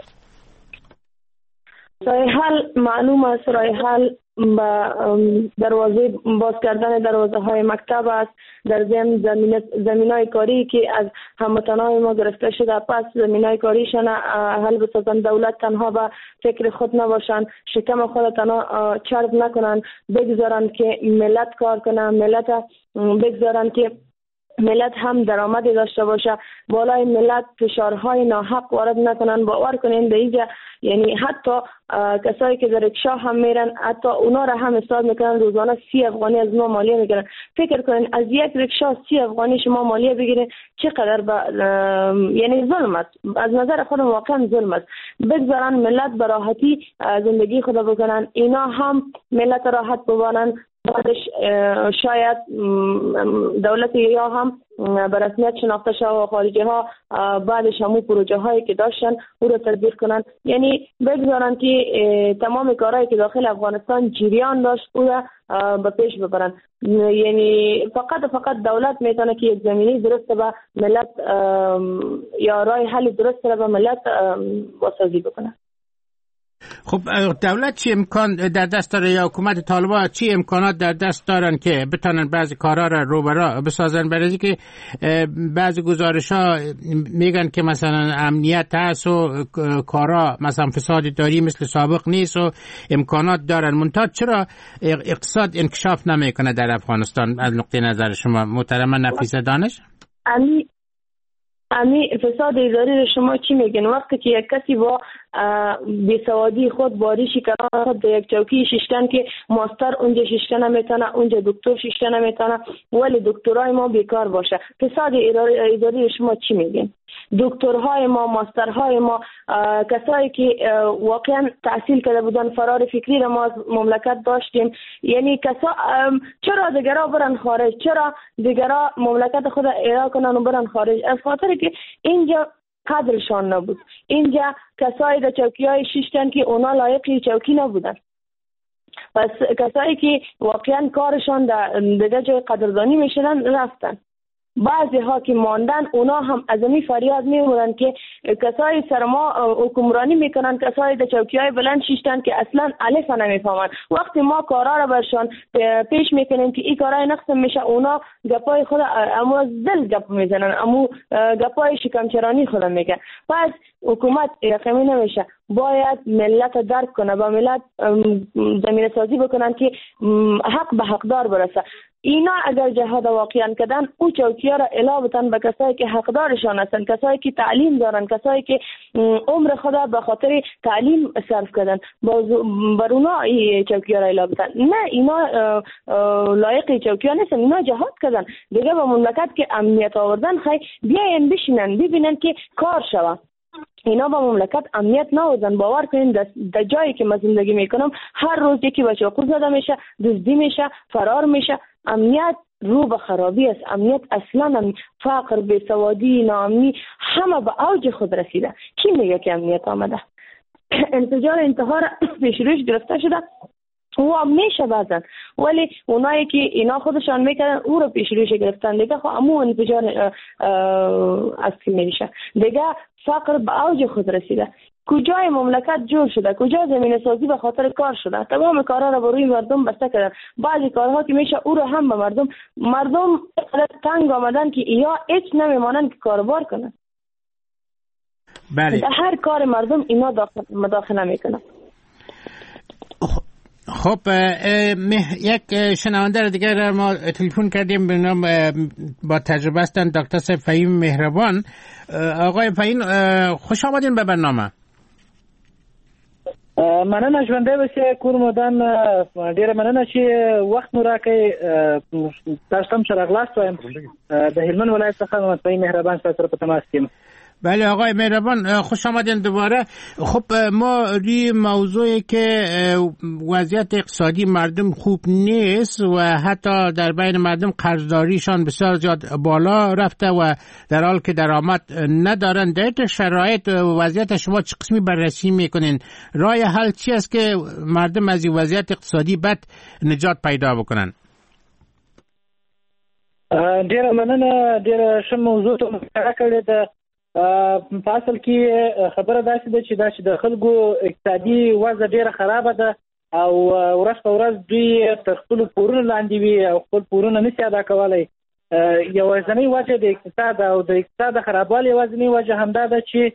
راه حل معلوم است. راه حل با دروازه باز کردن دروازه های مکتب است، در ضمن زمین زمینای کاری که از هموطنان ما گرفته شده، پس زمینای کاریشان حل بسازن. دولت تنها به فکر خود نباشند، شکم خود تنها چرب نکنند، بگذارند که ملت کار کنه، ملت بگذارند که ملت هم درآمدی داشته باشه، بالای ملت فشارهای ناحق وارد نکنن. باور کنین در اینجا یعنی حتی کسایی که در رکشا هم میرن، حتی اونا را هم حساب میکنن روزانه سی افغانی از ما مالیه میگیرن. فکر کنین از یک رکشا سی افغانی شما مالیه بگیرین چقدر با یعنی ظلم است. از نظر خودم واقعا ظلم است. بگذارن ملت به راحتی زندگی خود بکنن، اینا هم ملت راحت ببانن. بعدش شاید دولت یا هم به رسمیت شناخته شده و خارجی ها بعدش همون پروژه هایی که داشتن او رو تدبیر کنن، یعنی بگذارن که تمام کارهایی که داخل افغانستان جریان داشت او را به پیش ببرن. یعنی فقط فقط دولت میتونه که یک زمینی درست به ملت یا راه حل درست به ملت واسازی بکنه. خب دولت چی امکان در دست داره یا حکومت طالبان چی امکانات در دست دارن که بتونن بعضی کارها را رو برا بسازن؟ برای که بعضی گزارش ها میگن که مثلا امنیت هست و کارها مثلا فساد داری مثل سابق نیست و امکانات دارن، منتها چرا اقتصاد انکشاف نمیکنه در افغانستان از نقطه نظر شما محترمه نفیسه دانش؟ امی امی فساد اداری رو شما چی میگن؟ وقتی که یک کسی با بیسوادی خود باری شکران خود در یک چوکی ششتن که ماستر اونجا ششتن نمیتونه، اونجا دکتر ششتن نمیتونه، ولی دکترای ما بیکار باشه. فساد اداری رو شما چی میگن؟ دکترهای ما، ماسترهای ما، کسایی که واقعا تحصیل کرده بودن، فرار فکری رو ما از مملکت داشتیم. یعنی کسا چرا دیگرها برن خارج؟ چرا دیگرها مملکت خود ایران کنن و برن خارج؟ از خاطر که اینجا قدرشان نبود. اینجا کسایی در چوکی های شیشتن که اونا لایق چوکی نبودن. پس کسایی که واقعا کارشان در دیگه جای قدردانی میشدن رفتن. بعضی ها که ماندن اونا هم از می فریاد میمونن که کسایی سر ما حکمرانی میکنن، کسایی در چوکی های بلند شیشتن که اصلا الف نمیفهمن. وقتی ما کارا رو برشان پیش میکنیم که این کارای نقص میشه، اونا گپای خود امو از دل گپ میزنن، امو گپای شکمچرانی خود میگن. پس حکومت رقمی نمیشه، باید ملت درک کنه، با ملت زمینه سازی بکنن که حق به حقدار برسه. اینا اگر جهاد واقعا کردن او چوکی‌ها را الا بتن به کسایی که حقدارشان هستند، کسایی که تعلیم دارن، کسایی که عمر خدا به خاطر تعلیم صرف کردن، بر اونا این چوکی‌ها را الا بتن. نه، اینا لایق چوکی‌ها نیستن، اینا جهاد کردن دیگه به مملکت که امنیت آوردن. خیلی بیاین بشینن ببینن که کار شود. اینا با مملکت امنیت نوردن. باور کنین در جایی که من زندگی میکنم هر روز یکی بچه چاقو زده میشه، دزدی میشه، فرار میشه. امنیت رو به خرابی است. امنیت اصلا فقر، بیسوادی، ناامنی همه به اوج خود رسیده. کی میگه که امنیت آمده؟ انفجار انتحار پیش روش گرفته شده و هم میشه بعضن، ولی اونایی که اینا خودشان میکنن او رو پیش روش گرفتن دیگه خب امو انفجار اصلی میشه دیگه. فقر به اوج خود رسیده. کجای مملکت جور شده، کجا زمین سازی به خاطر کار شده، تمام کارها رو به روی مردم بسته کردن. بعضی کارها که میشه او رو هم به مردم مردم تنگ آمدن که یا هیچ نمیمانن که کاربار کنن. بله. در هر کار مردم اینا داخل مداخله میکنن. خب یک شنونده دیگر ما تلفن کردیم به نام با تجربه هستند دکتر صاحب فهیم مهربان. آقای فهیم خوش آمدین به برنامه. مننه ژوندی اوسئ کور مودان. ډیره مننه چې وخت مو راکړی. تاسو هم چې راغلاست وایم د هلمند ولایت څخه محمد فهیم مهربان سره په تماس یم. بله آقای مهربان خوش آمدین دوباره. خب ما روی موضوعی که وضعیت اقتصادی مردم خوب نیست و حتی در بین مردم قرضداریشان بسیار زیاد بالا رفته و در حال که درآمد ندارن، در شرایط وضعیت شما چه قسمی بررسی میکنین؟ راه حل چی است که مردم از این وضعیت اقتصادی بد نجات پیدا بکنن؟ ډیره مننه. ډیره ښه موضوع ته مطرح کړې ده. په اصل کې خبره داسې ده چې دا چې د خلکو اقتصادي وضع ډیره خرابه ده او ورځ په ورځ دوی تر خپلو پورونو لاندې وي او خپل پورونه نشي ادا کولی. یوازینۍ وجه د اقتصاد او د اقتصاد د خرابوالي یوازینۍ وجه همدا ده چې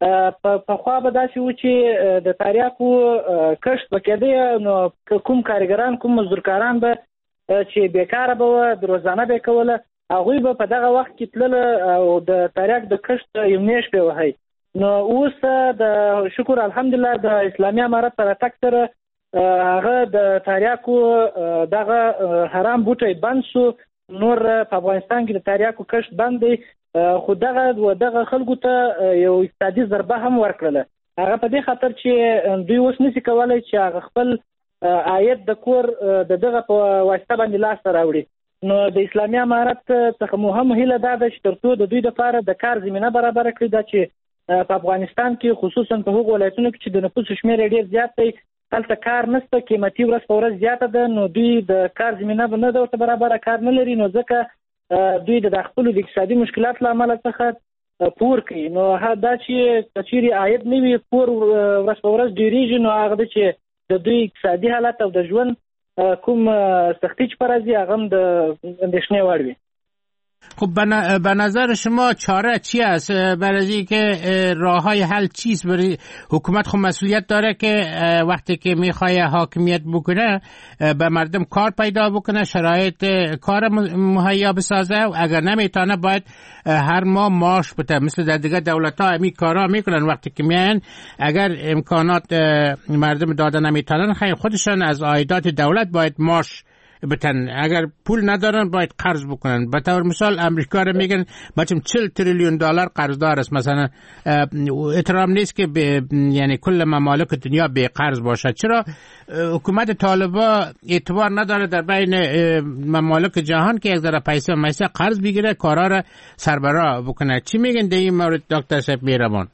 پخوا به داسې و چې د تریاکو کښت به کېده، نو کوم کارګران کوم مزدورکاران به چې بیکاره به وه، روزانه به یې کوله، هغوی به په دغه وخت کې تلله او د تریاک د کښت یو میاشت به وهی. نو اوس د شکر الحمدلله د اسلامي امارت په راتګ سره هغه د تریاکو دغه حرام بوټی بند شو. نور په افغانستان کې د تریاکو کښت بند دی، خو دغه دغه خلکو ته یو اقتصادي ضربه هم ورکړله. هغه په دې خاطر چې دوی اوس نشي کولی چې هغه خپل عاید د کور د دغه په واسطه باندې لاسته راوړي. نو د اسلامي امارت څخه مو هم هیله دا ده چې تر څو د دوی لپاره د کار زمینه برابره کړي، دا چې په افغانستان کې خصوصا په هغو ولایتونو کې چې د نفوس شمېر یې ډېر زیات دی، هلته کار نشته، قیمتي ورځ په ورځ زیاته ده، نو دوی د کار زمینه به نه ده ورته برابره، کار نه لري، نو ځکه دوی د خپلو د اقتصادي مشکلات له امله څخه پور کوي. نو دا چې چیرې عاید نه وي، پور ورځ په ورځ ډېرېږي، نو هغه ده چې د دوی اقتصادي حالت او د ژوند کوم سختی چې پرازی هغه هم د اندیشنې وړ وي. خب به نظر شما چاره چی است برای اینکه راههای حل چیست؟ برای حکومت خب مسئولیت داره که وقتی که میخواد حاکمیت بکنه به مردم کار پیدا بکنه، شرایط کار مهیا بسازه، و اگر نمیتونه باید هر ماه معاش بده. مثل در دیگه دولت ها همین کارا میکنن، وقتی که میان اگر امکانات مردم داده نمیتونن خیلی خودشان از عایدات دولت باید معاش بتن، اگر پول ندارن باید قرض بکنن. به طور مثال امریکا رو میگن بچم چهل تریلیون دلار قرضدار است، مثلا احترام نیست که یعنی کل ممالک دنیا به قرض باشد. چرا حکومت طالبا اعتبار نداره در بین ممالک جهان که یک ذره پیسه و میسه قرض بگیره کارا را سربراه بکنه؟ چی میگن در این مورد دکتر صاحب مهربان؟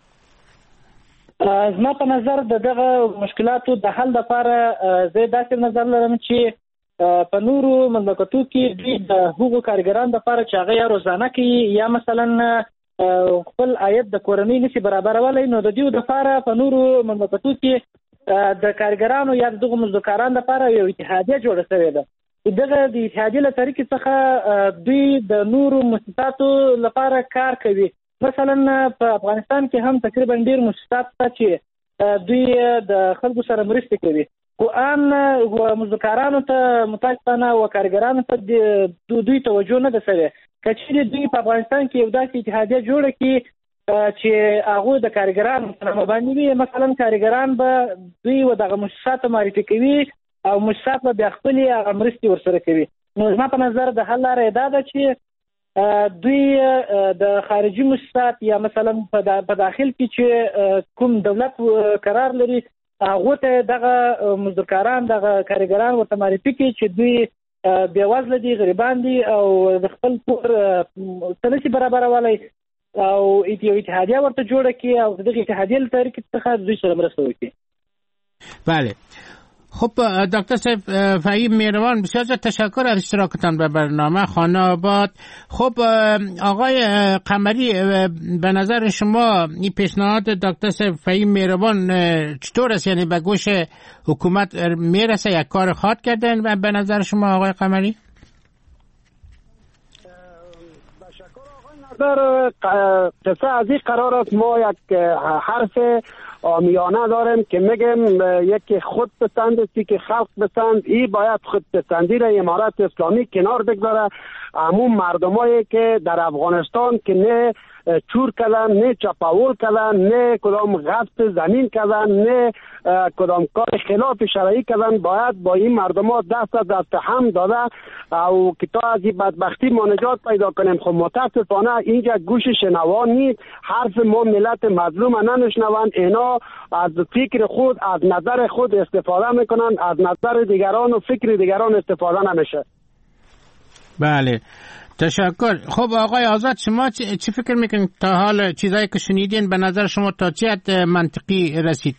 زما په نظر د دغه مشکلاتو د حل لپاره زه داسې نظر لرم چې په نورو مملکتو کې دوی د هغو کارګرانو لپاره چې هغه یا روزانه کوي یا مثلا خپل عاید د کورنۍ نشي برابرولی، نو د دوی لپاره په نورو مملکتو کې د کارګرانو یا دغه مزدورکارانو لپاره یو اتحادیه جوړه شوې ده. دغه د اتحادیې له طریقې څخه دوی د نورو مؤسساتو لپاره کار کوي. مثلا په افغانستان کې هم تقریبا ډېر مؤسسات شته چې دوی د خلکو سره مرستې کوي، خو ان مزدورکارانو ته متاسفانه او کارګرانو ته دوی توجه نه ده شوې. که چېرې دوی په افغانستان کې یو داسې اتحادیه جوړه کړي چې هغوی د کارګرانو په نامه باندې وي، مثلا کارګران به دوی و دغه مؤسسات معرفي کوي او مؤسسات به بیا خپلې هغه مرستې ورسره کوي. نو زما په نظر د حل لاره یې دا ده چې دوی د خارجي مؤسسات یا مثلا په داخل کې چې کوم دولت قرار لري هغه ته دغه مزدورکاران دغه کارګران ورته معرفي کړي چې دوی بېوزله دي، غریبان دي او د خپل کور څه نشي برابرولی او یو اتحادیه ورته جوړه کړي او دغه اتحادیه له طریقې څخه دوی سره مرسته وکړي. بله. خب دکتر صاحب فهیم مهربان، بسیار تشکر از اشتراکتان به برنامه خانه آباد. خب آقای قمری، به نظر شما این پیشنهاد دکتر صاحب فهیم مهربان چطور است؟ یعنی به گوش حکومت میرسه؟ یک کار خواهد کردن و به نظر شما آقای قمری؟ در قصه از این قرار است ما یک حرف آمیانه داریم که میگیم یکی خود پسند است که خلق پسند. ای باید خود پسندی را امارت اسلامی کنار بگذاره. عموم مردمایی که در افغانستان که نه چور کردن، نه چپاول کردن، نه کدام غصب زمین کردن، نه کدام کار خلاف شرعی کردن، باید با این مردم ها دست دست هم داده او که تا از این بدبختی ما نجات پیدا کنیم. خب متاسفانه اینجا گوش شنوا نیست، حرف ما ملت مظلوم ننشنوند. اینا از فکر خود، از نظر خود استفاده میکنن، از نظر دیگران و فکر دیگران استفاده نمیشه. بله، تشکر. خب آقای آزاد، شما چی فکر میکنید تا حال چیزایی که شنیدین به نظر شما تا چه حد منطقی رسید؟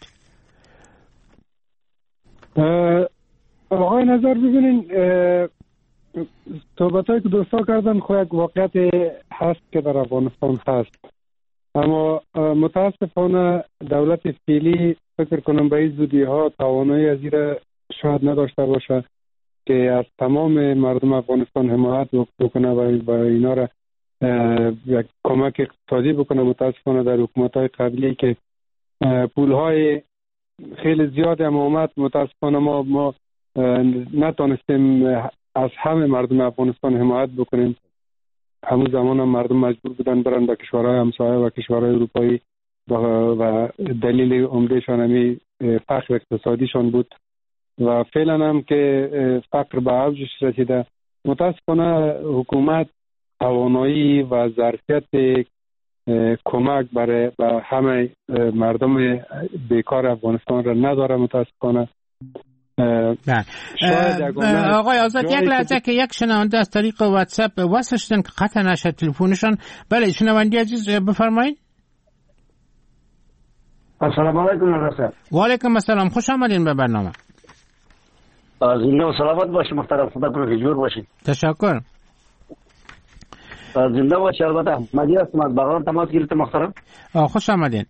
آقای نظر ببینین، صحبتایی که دوستا کردن خو یک واقعیت هست که در افغانستان هست، اما متاسفانه دولت فعلی فکر کنم به این زودی ها توانایی از این شاید نداشته باشه که از تمام مردم افغانستان حمایت بکنه و اینا را یک کمک اقتصادی بکنه. متاسفانه در حکومت‌های قبلی که پول‌های خیلی زیاد هم آمد، متاسفانه ما ما نتونستیم از همه مردم افغانستان حمایت بکنیم. همون زمان هم مردم مجبور بودن برن به کشورهای همسایه و کشورهای اروپایی و دلیل عمدهشان همی فقر اقتصادیشان بود و فعلا هم که فقر به اوجش رسیده. متاسفانه حکومت توانایی و ظرفیت کمک برای به همه مردم بیکار افغانستان را نداره متاسفانه. آقای آزاد، یک لحظه که یک شنونده از طریق واتساپ وصل شدن که قطع نشد تلفنشان. بله شنونده عزیز بفرمایید. السلام علیکم رسول. و علیکم السلام، خوش آمدین به برنامه. زنده و سلامت باشید محترم، خدا کنه که جور باشید. تشکر. زنده باشید. البته احمدی هستم از بغلان تماس گرفتم محترم. خوش آمدین.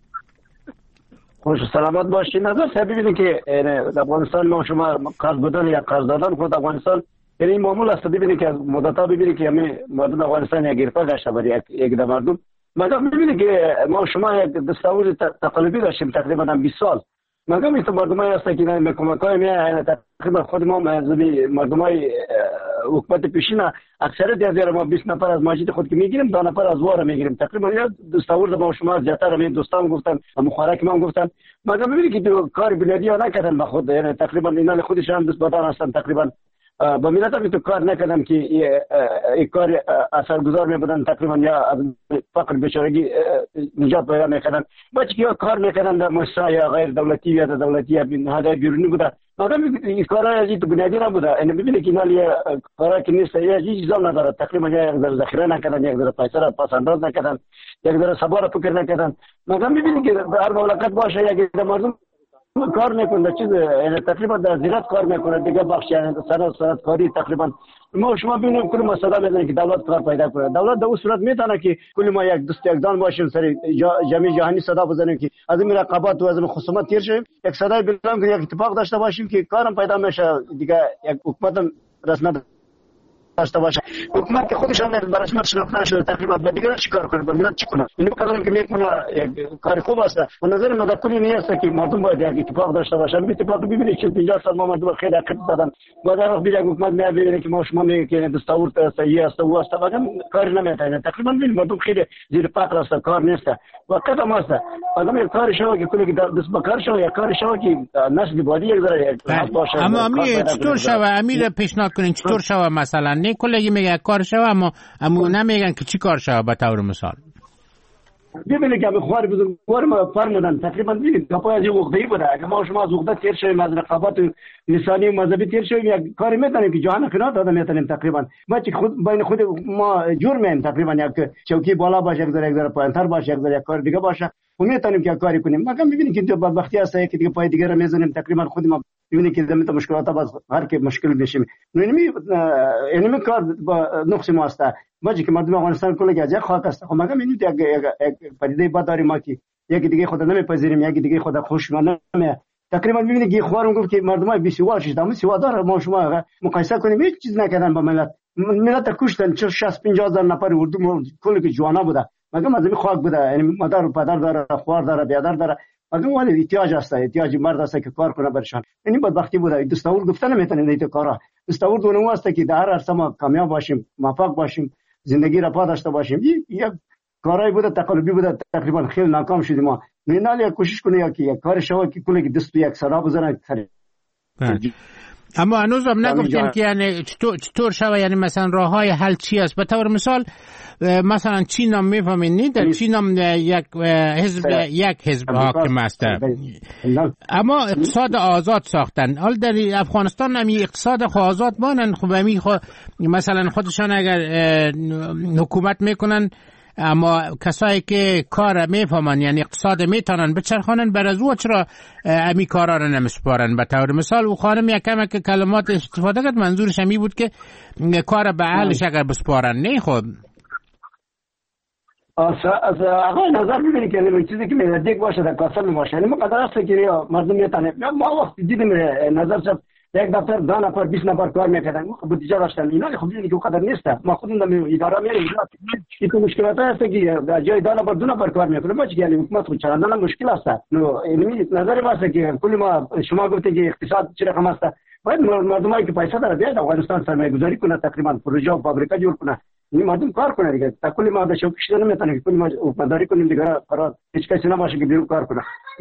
خوش سلامت باشید. نظر صاحب ببینید که در افغانستان ما شما قرض بدن یا قرض دادن خود افغانستان یعنی این معمول است. ببینید که مدت‌ها ببینید که همه مردم افغانستان یک گرفته گشته برای یک ده مردم. مگم ببینید که ما شما یک دستاورد تقلبی داشتیم تقریبا بیست سال. مگم این مردمایی هست که نه کمک‌های میاد تقریبا خود ما مردمای حکومت پیشین اکثریت از ما بیست نفر از ماجد خود که میگیریم دو نفر از واره میگیریم. تقریبا یا دستاورد ما شما زیاتر همین دوستان گفتن مخارک ما گفتن. مگم ببینید که کار بنیادی ها نکردن به خود، یعنی تقریبا اینا خودشان هم دست بدان هستن. تقریبا با ملت هم تو کار نکردن که این کار اثرگذار میبودن. تقریبا یا از فقر بیچارگی نجات پیدا میکردن. بچه که کار میکردن در مؤسسه یا غیر دولتی یا دولتی یا نهادهای بیرونی بوده. مگم این کارا از این تو بنیادی نبوده. یعنی ببینید که اینا کارا که نیست، یا هیچ چیزا نداره. تقریبا یک ذره ذخیره نکردن، یک ذره پیسه را پس انداز نکردن، یک ذره صبر را فکر نکردن. مگم ببینید که هر مملکت باشه یک مردم کار میکنه چیز، یعنی تقریبا در زراعت کار میکنه دیگه بخش یعنی صنعت صنعت کاری. تقریبا ما شما ببینیم کل مسئله میدونید که دولت کار پیدا کنه. دولت در اون صورت میتونه که کل ما یک دوست یک دان باشیم سر جمعی جهانی صدا بزنیم که از این رقابت و از این خصومت تیر شیم، یک صدای بلند که یک اتفاق داشته باشیم که کارم پیدا میشه دیگه. یک حکومت رسمیت داشته باشه. حکومت که خودش هم برای شما شناخته نشده تقریبا به دیگران چیکار کنه، به ملت چی کنه. اینو کارم که میکنه کار خوب است. و نظر من در کلی نیست که مردم باید یک اتفاق داشته باشن. این اتفاق ببینید که پنجاه سال ما مردم خیلی عقب دادن. بعد وقت بیاد حکومت میاد ببینه که ما شما میگه که دستاورد صحیح است و است، واقعا کار نمیکنه. تقریبا ببین مردم خیلی زیر فقر است، کار نیست. وقت ما است. اگر یک کار شو که کلی که دست به کار شو یا کار شو که نسل بعدی یک ذره باشه. اما امیر چطور شو امیر پیشنهاد کنین چطور شو مثلا نه کلی میگه کار شو اما اما نمیگن که چی کار شو به طور مثال. ببینید که خوار بزرگوار ما فرمودن تقریبا ببینید گپای از عقده‌ای بوده. اگه ما شما از عقده تیر شویم، از رقابت لسانی و مذهبی تیر شویم، یک کاری میتونیم که جهان خیانت داده میتونیم. تقریبا ما چه خود بین خود ما جور میم، تقریبا یک چوکی بالا باشه، یک ذره یک ذره پایین‌تر باشه، یک ذره یک کار دیگه باشه، و میتونیم که کاری کنیم. ما هم ببینید که تو بدبختی هست که دیگه پای دیگه رو میزنیم. تقریبا خود ما ببینید که زمین مشکلات باز هر کی مشکل بشیم. اینمی اینمی کار با نقص ما است. ما که مردم افغانستان کل از یک خاک است. خب ما می‌بینیم که یک پدیده بد داریم ما که یکی دیگه خود نمیپذیریم، یکی دیگه خود خوش نمیه. تقریبا می‌بینید که خوارم گفت که مردمای بی سواد شدن، بی سواد داره. ما شما مقایسه کنیم هیچ چیز نکردن با ملت. ملت کشتن شصت پنجاه هزار نفر اردو کلی که جوانا بوده. مگه مردم خاک بوده، یعنی مادر و پدر داره، خوار داره، بیادر داره. مگه ولی احتیاج است، احتیاج مرد است که کار کنه برشان. یعنی بدبختی بوده. دستور گفتن نمیتونه ایت کارا. دستور دونه است که در هر سما کامیاب باشیم، موفق باشیم، زندگی را پا داشته باشیم. یک کارای بوده تقلبی بوده، تقریبا خیلی ناکام شدیم ما. نه یا کوشش کنه یا که یک کار شوا که کلی دست یک سرا بزنه. اما هنوز هم نگفتیم که یعنی چطور چطور شوه، یعنی مثلا راههای حل چی است؟ به طور مثال مثلا چین هم میفهمید در چین هم یک حزب یک حزب حاکم است، اما اقتصاد آزاد ساختن. حال در افغانستان هم اقتصاد آزاد مانن. خب همی خو مثلا خودشان اگر حکومت میکنن، اما کسایی که کار میفهمن یعنی اقتصاد میتونن بچرخانن، بر از او چرا امی کارا رو نمیسپارن؟ به طور مثال او خانم یکم که کلمات استفاده کرد منظورش همی بود که کار به اهلش اگر بسپارن. نه خب از آقای نظر ببینید که این چیزی که میردیک باشه در کاسه باشه، یعنی مقدر است که مردم میتونه. ما وقت دیدیم نظر شد یک دفتر دو نفر بیست نفر کار میکردن، خب بودجه داشتن. اینا خب دیگه اونقدر نیست. ما خودمون اداره میریم این مشکلات هست که جای دو نفر دو نفر کار میکنه. ما چه یعنی حکومت خود چرندن مشکل است. نو این نظر واسه که کلی ما شما گفتید که اقتصاد چه رقم است، باید مردمایی که پیسه داره بیاد افغانستان سرمایه گذاری کنه، تقریبا پروژه و فابریکا جور کنه، این مردم کار کنه دیگه. کلی ما به شوکش نمیتونه کلی ما مداری کنیم دیگه، قرار هیچ کسی نباشه که بیرون کار کنه.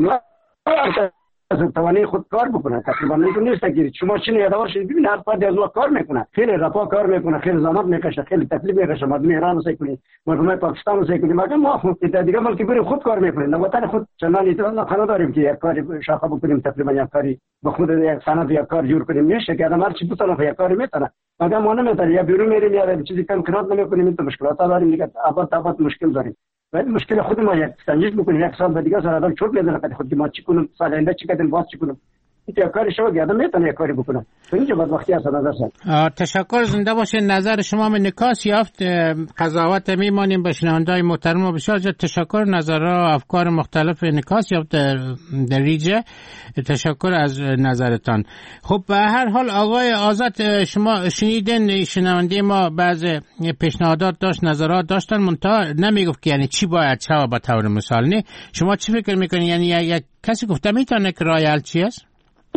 از توانایی خود کار بکنه. تقریبا اینطور نیست که شما چین یادوار شدید ببینید هر فرد از اون کار میکنه، خیلی رفاه کار میکنه، خیلی زحمت میکشه، خیلی تکلیف میکشه. مردم ایران رو کنید، مردم پاکستان رو کنید، مگر ما دیگه ملک بریم خود کار میکنیم. نه وطن خود چندان ایتون خنا داریم که یک کاری شاخه بکنیم، تقریبا یک کاری به خود یک صنعت یک کار جور کنیم. میشه که آدم هر چی بتونه یک کاری میتونه، مگر ما نمیتونیم. یا بیرون میریم یا چیزی کم کنات نمیکنیم. این مشکلات داریم دیگه، آباد آباد مشکل داریم. ولی مشکل خود ما یک سنجش بکنیم، یک سال دیگه سر آدم چوب میزنه که خود ما چی کنیم، سال آینده چی کردیم، باز چی کنیم. این کاری شما که آدم میتونه یک کاری بکنه. اینجا بدبختی هست نظر سن. تشکر، زنده باشین. نظر شما من نکاس یافت. قضاوت میمانیم به شنونده‌های محترم و بسیار تشکر. نظرها افکار مختلف نکاس یافت در در ریجه. تشکر از نظرتان. خب به هر حال آقای آزاد، شما شنیدین شنونده ما بعض پیشنهادات داشت، نظرات داشتن، منتها نمیگفت که یعنی چی باید شود به طور مثال. نه شما چی فکر میکنید؟ یعنی یک کسی گفته میتونه که راه حل چی است؟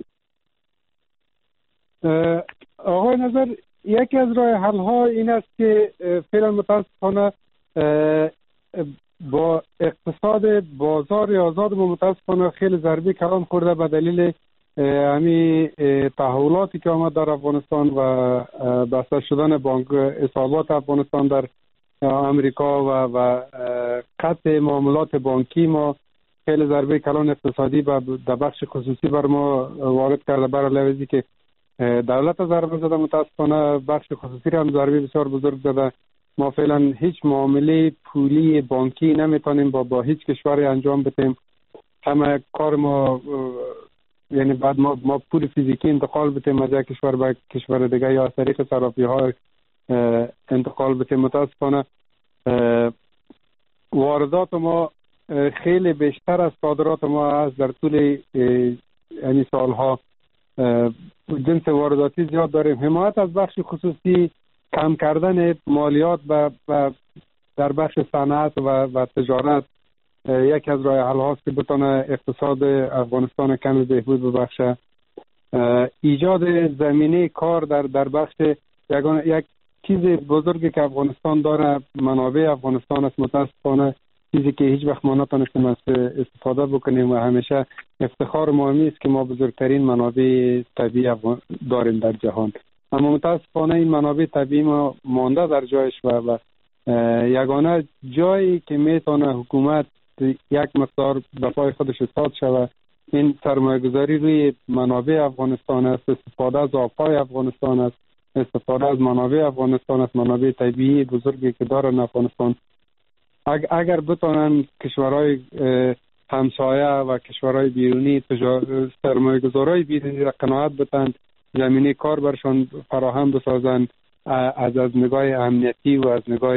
آقای نظر، یکی از راه حل ها این است که فعلا متاسفانه با اقتصاد بازار آزاد و متاسفانه خیلی ضربه کلان خورده به دلیل همین تحولاتی که آمد در افغانستان و بسته شدن بانک حسابات افغانستان در امریکا و و قطع معاملات بانکی ما خیلی ضربه کلان اقتصادی و در بخش خصوصی بر ما وارد کرده. برای لحاظی که دولت ضربه زده، متاسفانه بخش خصوصی هم ضربه بسیار بزرگ زده. ما فعلا هیچ معامله پولی بانکی نمیتونیم با با هیچ کشوری انجام بدیم. همه کار ما یعنی بعد ما ما پول فیزیکی انتقال بدیم از یک کشور به کشور دیگه یا از طریق صرافی ها انتقال بدیم. متاسفانه واردات ما خیلی بیشتر از صادرات ما است. در طول یعنی سالها جنس وارداتی زیاد داریم. حمایت از بخش خصوصی، کم کردن مالیات و در بخش صنعت و, و تجارت یکی از راه حل هاست که بتونه اقتصاد افغانستان کم بهبود ببخشه. ایجاد زمینه کار در در بخش یگان یک چیز بزرگی که افغانستان داره، منابع افغانستان است. متاسفانه چیزی که هیچ وقت ما نتونستیم از استفاده بکنیم و همیشه افتخار ما است که ما بزرگترین منابع طبیعی داریم در جهان. اما متاسفانه این منابع طبیعی ما مانده در جایش و, و یگانه جایی که میتونه حکومت یک مقدار به پای خودش استاد شود این سرمایه گذاری روی منابع افغانستان است، استفاده از آبهای افغانستان است، استفاده از منابع افغانستان است، منابع طبیعی بزرگی که دارن افغانستان. اگر بتونن کشورهای همسایه و کشورهای بیرونی سرمایه گذارای بیرونی را قناعت بتند، زمینه کار برشان فراهم بسازن، از از نگاه امنیتی و از نگاه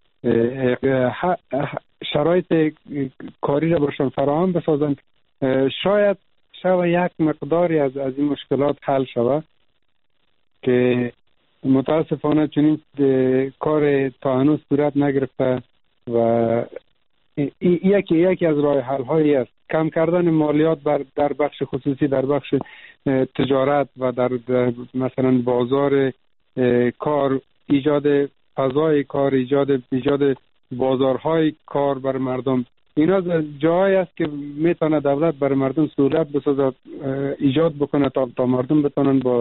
شرایط کاری را برشان فراهم بسازن، شاید شاید یک مقداری از از این مشکلات حل شود که متاسفانه چنین کار تا هنوز صورت نگرفته و یکی یکی از راه حل هایی است کم کردن مالیات بر در بخش خصوصی، در بخش تجارت و در, در مثلا بازار کار، ایجاد فضای کار، ایجاد ایجاد بازارهای کار بر مردم. اینا جایی است که میتونه دولت بر مردم سهولت بسازد، ایجاد بکنه تا تا مردم بتونن با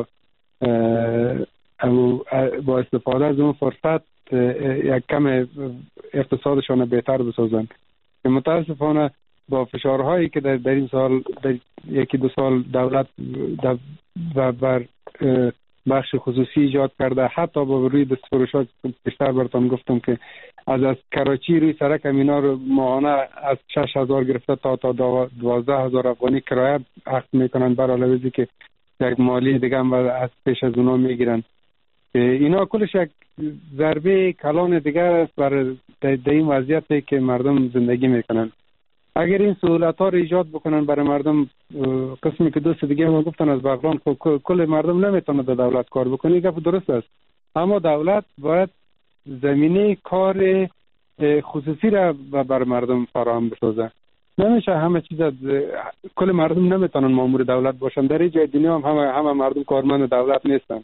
با استفاده از اون فرصت یک کم اقتصادشان بهتر بسازن. که متاسفانه با فشارهایی که در, در این سال در یکی دو سال دولت و بر بخش خصوصی ایجاد کرده، حتی با روی دستفروشات بیشتر براتون گفتم که از از کراچی روی سرک همینا رو ماهانه از شش هزار گرفته تا تا دوازده هزار افغانی کرایه عقد میکنن، بر علاوه که یک مالی دیگه هم از پیش از اونا میگیرن. اینا کلش یک ضربه کلان دیگر است بر در این وضعیتی که مردم زندگی میکنن. اگر این سهولت ها رو ایجاد بکنن برای مردم، قسمی که دوست دیگه ما گفتن از بغلان، کل مردم نمیتونه در دولت کار بکنه، گپ درست است، اما دولت باید زمینه کار خصوصی را بر مردم فراهم بسازه. نمیشه همه چیز کل مردم نمیتونن مامور دولت باشن. در این جای دنیا هم همه همه مردم کارمند دولت نیستن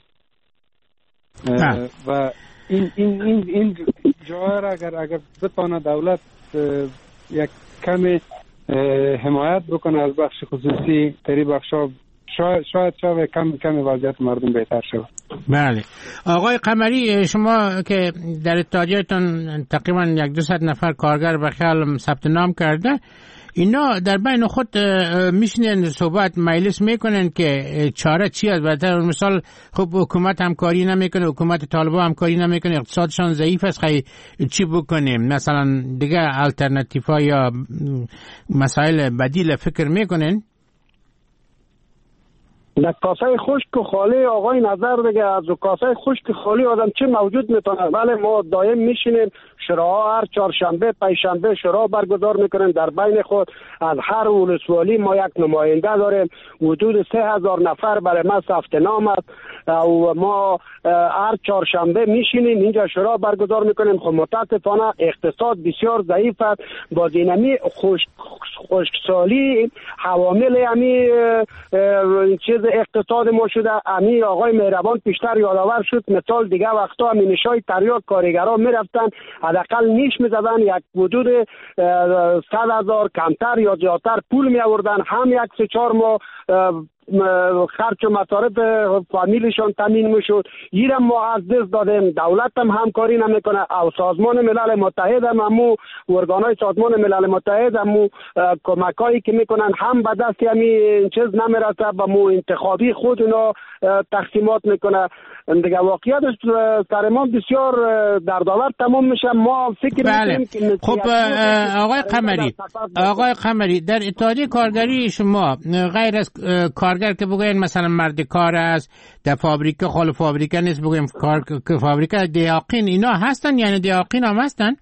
و این این این این جای را اگر اگر بتونه دولت یک کمی حمایت بکنه از بخش خصوصی، تری بخشا شاید شاید شاید کم کم وضعیت مردم بهتر شود. بله آقای قمری، شما که در اتحادیه‌تون تقریبا یک دوصد نفر کارگر به خیال ثبت نام کرده، اینا در بین خود میشینن صحبت مجلس میکنن که چاره چی است؟ بهتر مثال خب حکومت همکاری نمیکنه، حکومت طالبان همکاری نمیکنه، اقتصادشان ضعیف است، خیلی چی بکنیم؟ مثلا دیگه الटरनेटिव ها یا مسائل بدیل فکر میکنن؟ در کاسه خشک و خالی آقای نظر دیگه، از کاسه خشک خالی آدم چه موجود میتونه؟ بله ما دائم میشینیم، شورا هر چهارشنبه پنجشنبه شورا برگزار میکنیم در بین خود، از هر ولسوالی ما یک نماینده داریم، حدود سه هزار نفر برای ما ثبت نام است و ما هر چهارشنبه میشینیم اینجا شورا برگزار میکنیم. خب متاسفانه اقتصاد بسیار ضعیف است، با دینامی خشک خشکسالی حوامل همی چیز اقتصاد ما شده. امی آقای مهربان پیشتر یادآور شد، مثال دیگه وقتا همین نشای تریاک کارگران میرفتن حداقل نیش میزدن، یک حدود صد هزار کمتر یا زیادتر پول می آوردن، هم یک سه چهار ماه خرچ و مصارف فامیلشان تامین میشد. اینم ما از دست دادیم، دولت هم همکاری نمیکنه، او سازمان ملل متحد هم همو ارگانهای سازمان ملل متحد همو کمکایی که میکنن هم به دست همین چیز نمیرسه، با مو انتخابی خود اونا تقسیمات میکنه. دیگه واقعیتش سر ما بسیار دردآور تمام میشه. ما فکر بله. میکنیم خب آقای قمری آقای قمری در اتحادیه کارگری شما غیر از کارگر که بگوین مثلا مرد کار است، در فابریکه خال فابریکه نیست بگویم کار که فابریکه، دیاقین اینا هستن؟ یعنی دیاقین هم هستن؟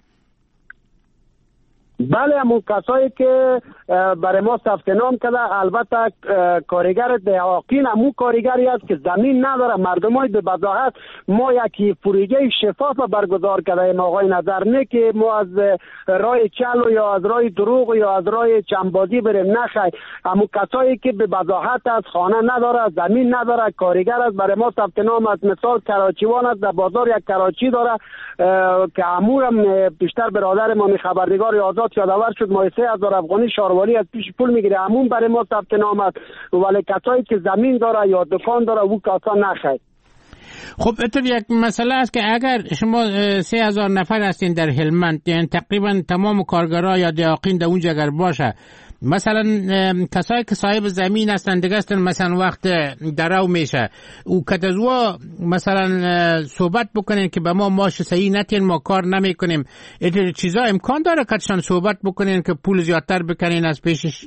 بله همون کسایی که برای ما ثبت نام کرده، البته کارگر دیاقین همون کارگری است که زمین نداره. مردمای به وضاحت ما یکی پروژه شفاف برگزار کرده ما آقای نظر نه که ما از راه چل یا از راه دروغ یا از راه چنبازی بریم، نخیر. همون کسایی که به وضاحت از خانه نداره، زمین نداره، کارگر است، برای ما ثبت نام است. مثال کراچیوان است، در بازار یک کراچی داره که همون هم بیشتر برادر ما خبرنگار آزاد یادآور شد، ما سه هزار افغانی شاروالی از پیش پول میگیره، همون برای ما ثبت نام است. ولی کسایی که زمین داره یا دکان داره او کاسا نخیر. خب اتون یک مسئله است که اگر شما سه هزار نفر هستین در هلمند، یعنی تقریبا تمام کارگرها یا دیاقین در اونجا اگر باشه، مثلا کسایی که صاحب زمین هستن دیگه هستن، مثلا وقت درو میشه او کتزوا مثلا صحبت بکنین که به ما ماش صحیح نتین، ما کار نمی کنیم، این چیزا امکان داره کتشان صحبت بکنین که پول زیادتر بکنین از پیشش؟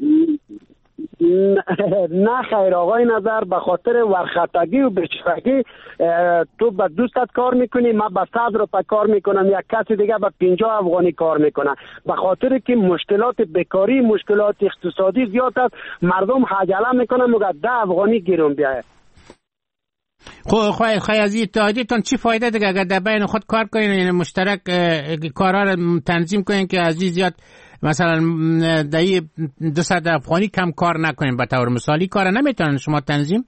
نه خیر آقای نظر، به خاطر ورختگی و بچگی تو به دوستت کار میکنی، من به صد روپه کار میکنم، یک کسی دیگه به پنجاه افغانی کار میکنه. به خاطر که مشکلات بکاری، مشکلات اقتصادی زیاد است، مردم عجله میکنن مگر ده افغانی گیرون بیاید. خب خواهی خواهی از این اتحادیتون چی فایده دیگه اگر در بین خود کار کنین، یعنی مشترک کارها رو تنظیم کنین که از این زیاد مثلا دهی دو صد افغانی کم کار نکنین، به طور مثالی کار نمیتونن شما تنظیم؟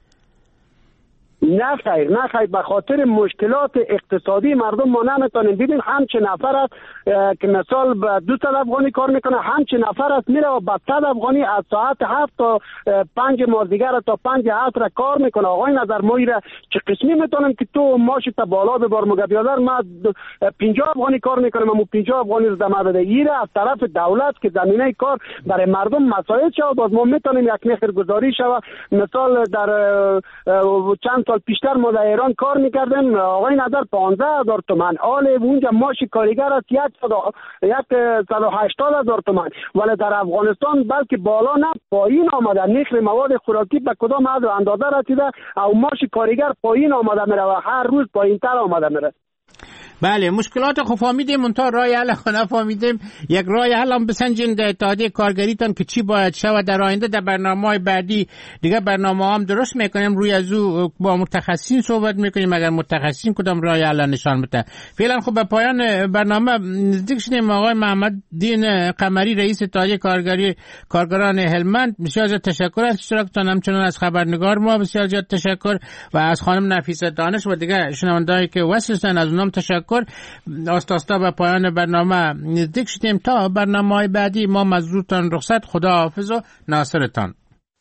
نه خیر نه خیر، به خاطر مشکلات اقتصادی مردم ما نمیتونیم. ببین همچه نفر است که مثال به دو صد افغانی کار میکنه، همچه نفر است میره و به صد افغانی از ساعت هفت تا پنج مازدیگر تا پنج عصر کار میکنه. آقای نظر ما ایره چه قسمی میتونیم که تو ماشی تا بالا ببر، مگه بیادر ما پنجاه افغانی کار میکنم، اما پنجاه افغانی رو دم بده. ایره از طرف دولت که زمینه کار برای مردم مساعد شود، باز ما میتونیم یک نخیر گذاری شود. مثال در چند سال پیشتر ما در ایران کار میکردیم، آقای نظر پانزده هزار تومان، آله اونجا ماشی کارگر است یک صد و هشتاد هزار تومان، ولی در افغانستان بلکه بالا نه پایین آمده. نخل مواد خوراکی به کدام حد اندازه رسیده او ماشی کارگر پایین آمده میره و هر روز پایین تر آمده میره. بله مشکلات خو فهمیدیم، منتها راه حل خو نفهمیدیم. یک راه حل هم بسنجین در اتحادیه کارگریتان که چی باید شود در آینده. در برنامه‌های بعدی دیگه برنامه هم درست میکنیم، روی از او با متخصصین صحبت میکنیم اگر متخصصین کدام راه حل نشان بده. فعلا خب به پایان برنامه نزدیک شدیم. آقای محمد دین قمری رئیس اتحادیه کارگری کارگران هلمند، بسیار زیاد تشکر از اشتراکتان، همچنان از خبرنگار ما بسیار زیاد تشکر و از خانم نفیسه دانش و دیگه شنوندهایی که وصلن از اونم تشکر. آستا آستا به پایان برنامه نزدیک شدیم. تا برنامه‌های بعدی ما مزدورتان رخصت، خدا حافظ و ناصرتان.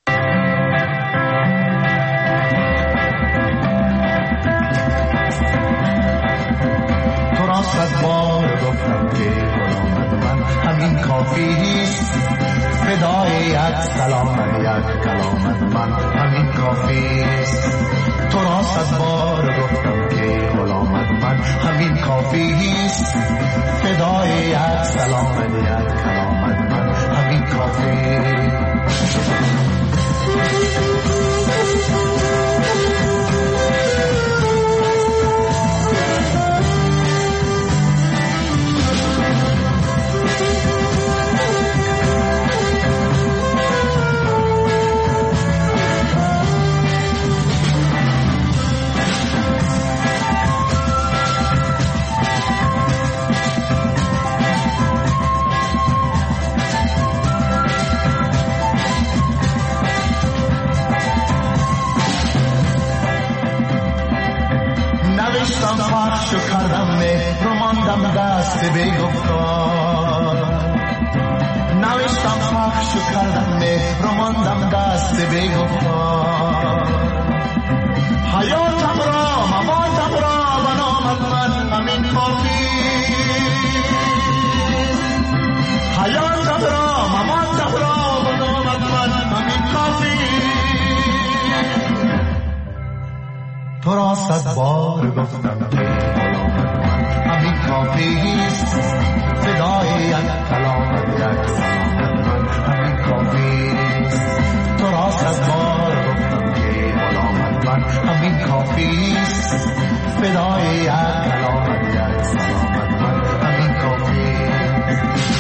تو را صد بار گفتم که غلام من همین کافیست، فدای یک سلام یک کلام من همین کافیست. تو را صد بار گفتم که غلام من همین کافیست، فدای یک سلام یک کلام من همین کافیست. پخش کردم مهر رو ماندم دست بیگفتار، نوشتم پخش کردم مهر رو ماندم دست بیگفتار. حیاتم را مماتم را و نامت من همین کافی، حیاتم را مماتم را و نامت من همین کافی. تو را صد بار گفتم که همین کافیست، فدای یک کلام یک سلام من همین کافیست. تو را صد بار گفتم که غلام من همین کافیست، فدای یک کلام یک سلام من همین کافیست.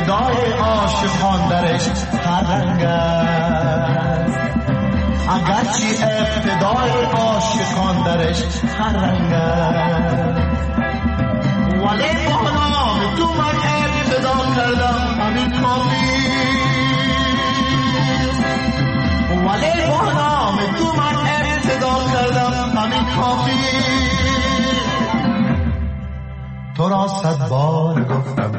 ابتدای عاشقان درش هر رنگ است، اگرچه ابتدای عاشقان درش هر رنگ است، ولی با نام تو من ابتدا کردم همین کافی، ولی با نام تو من ابتدا کردم همین کافی. تو را صد بار گفتم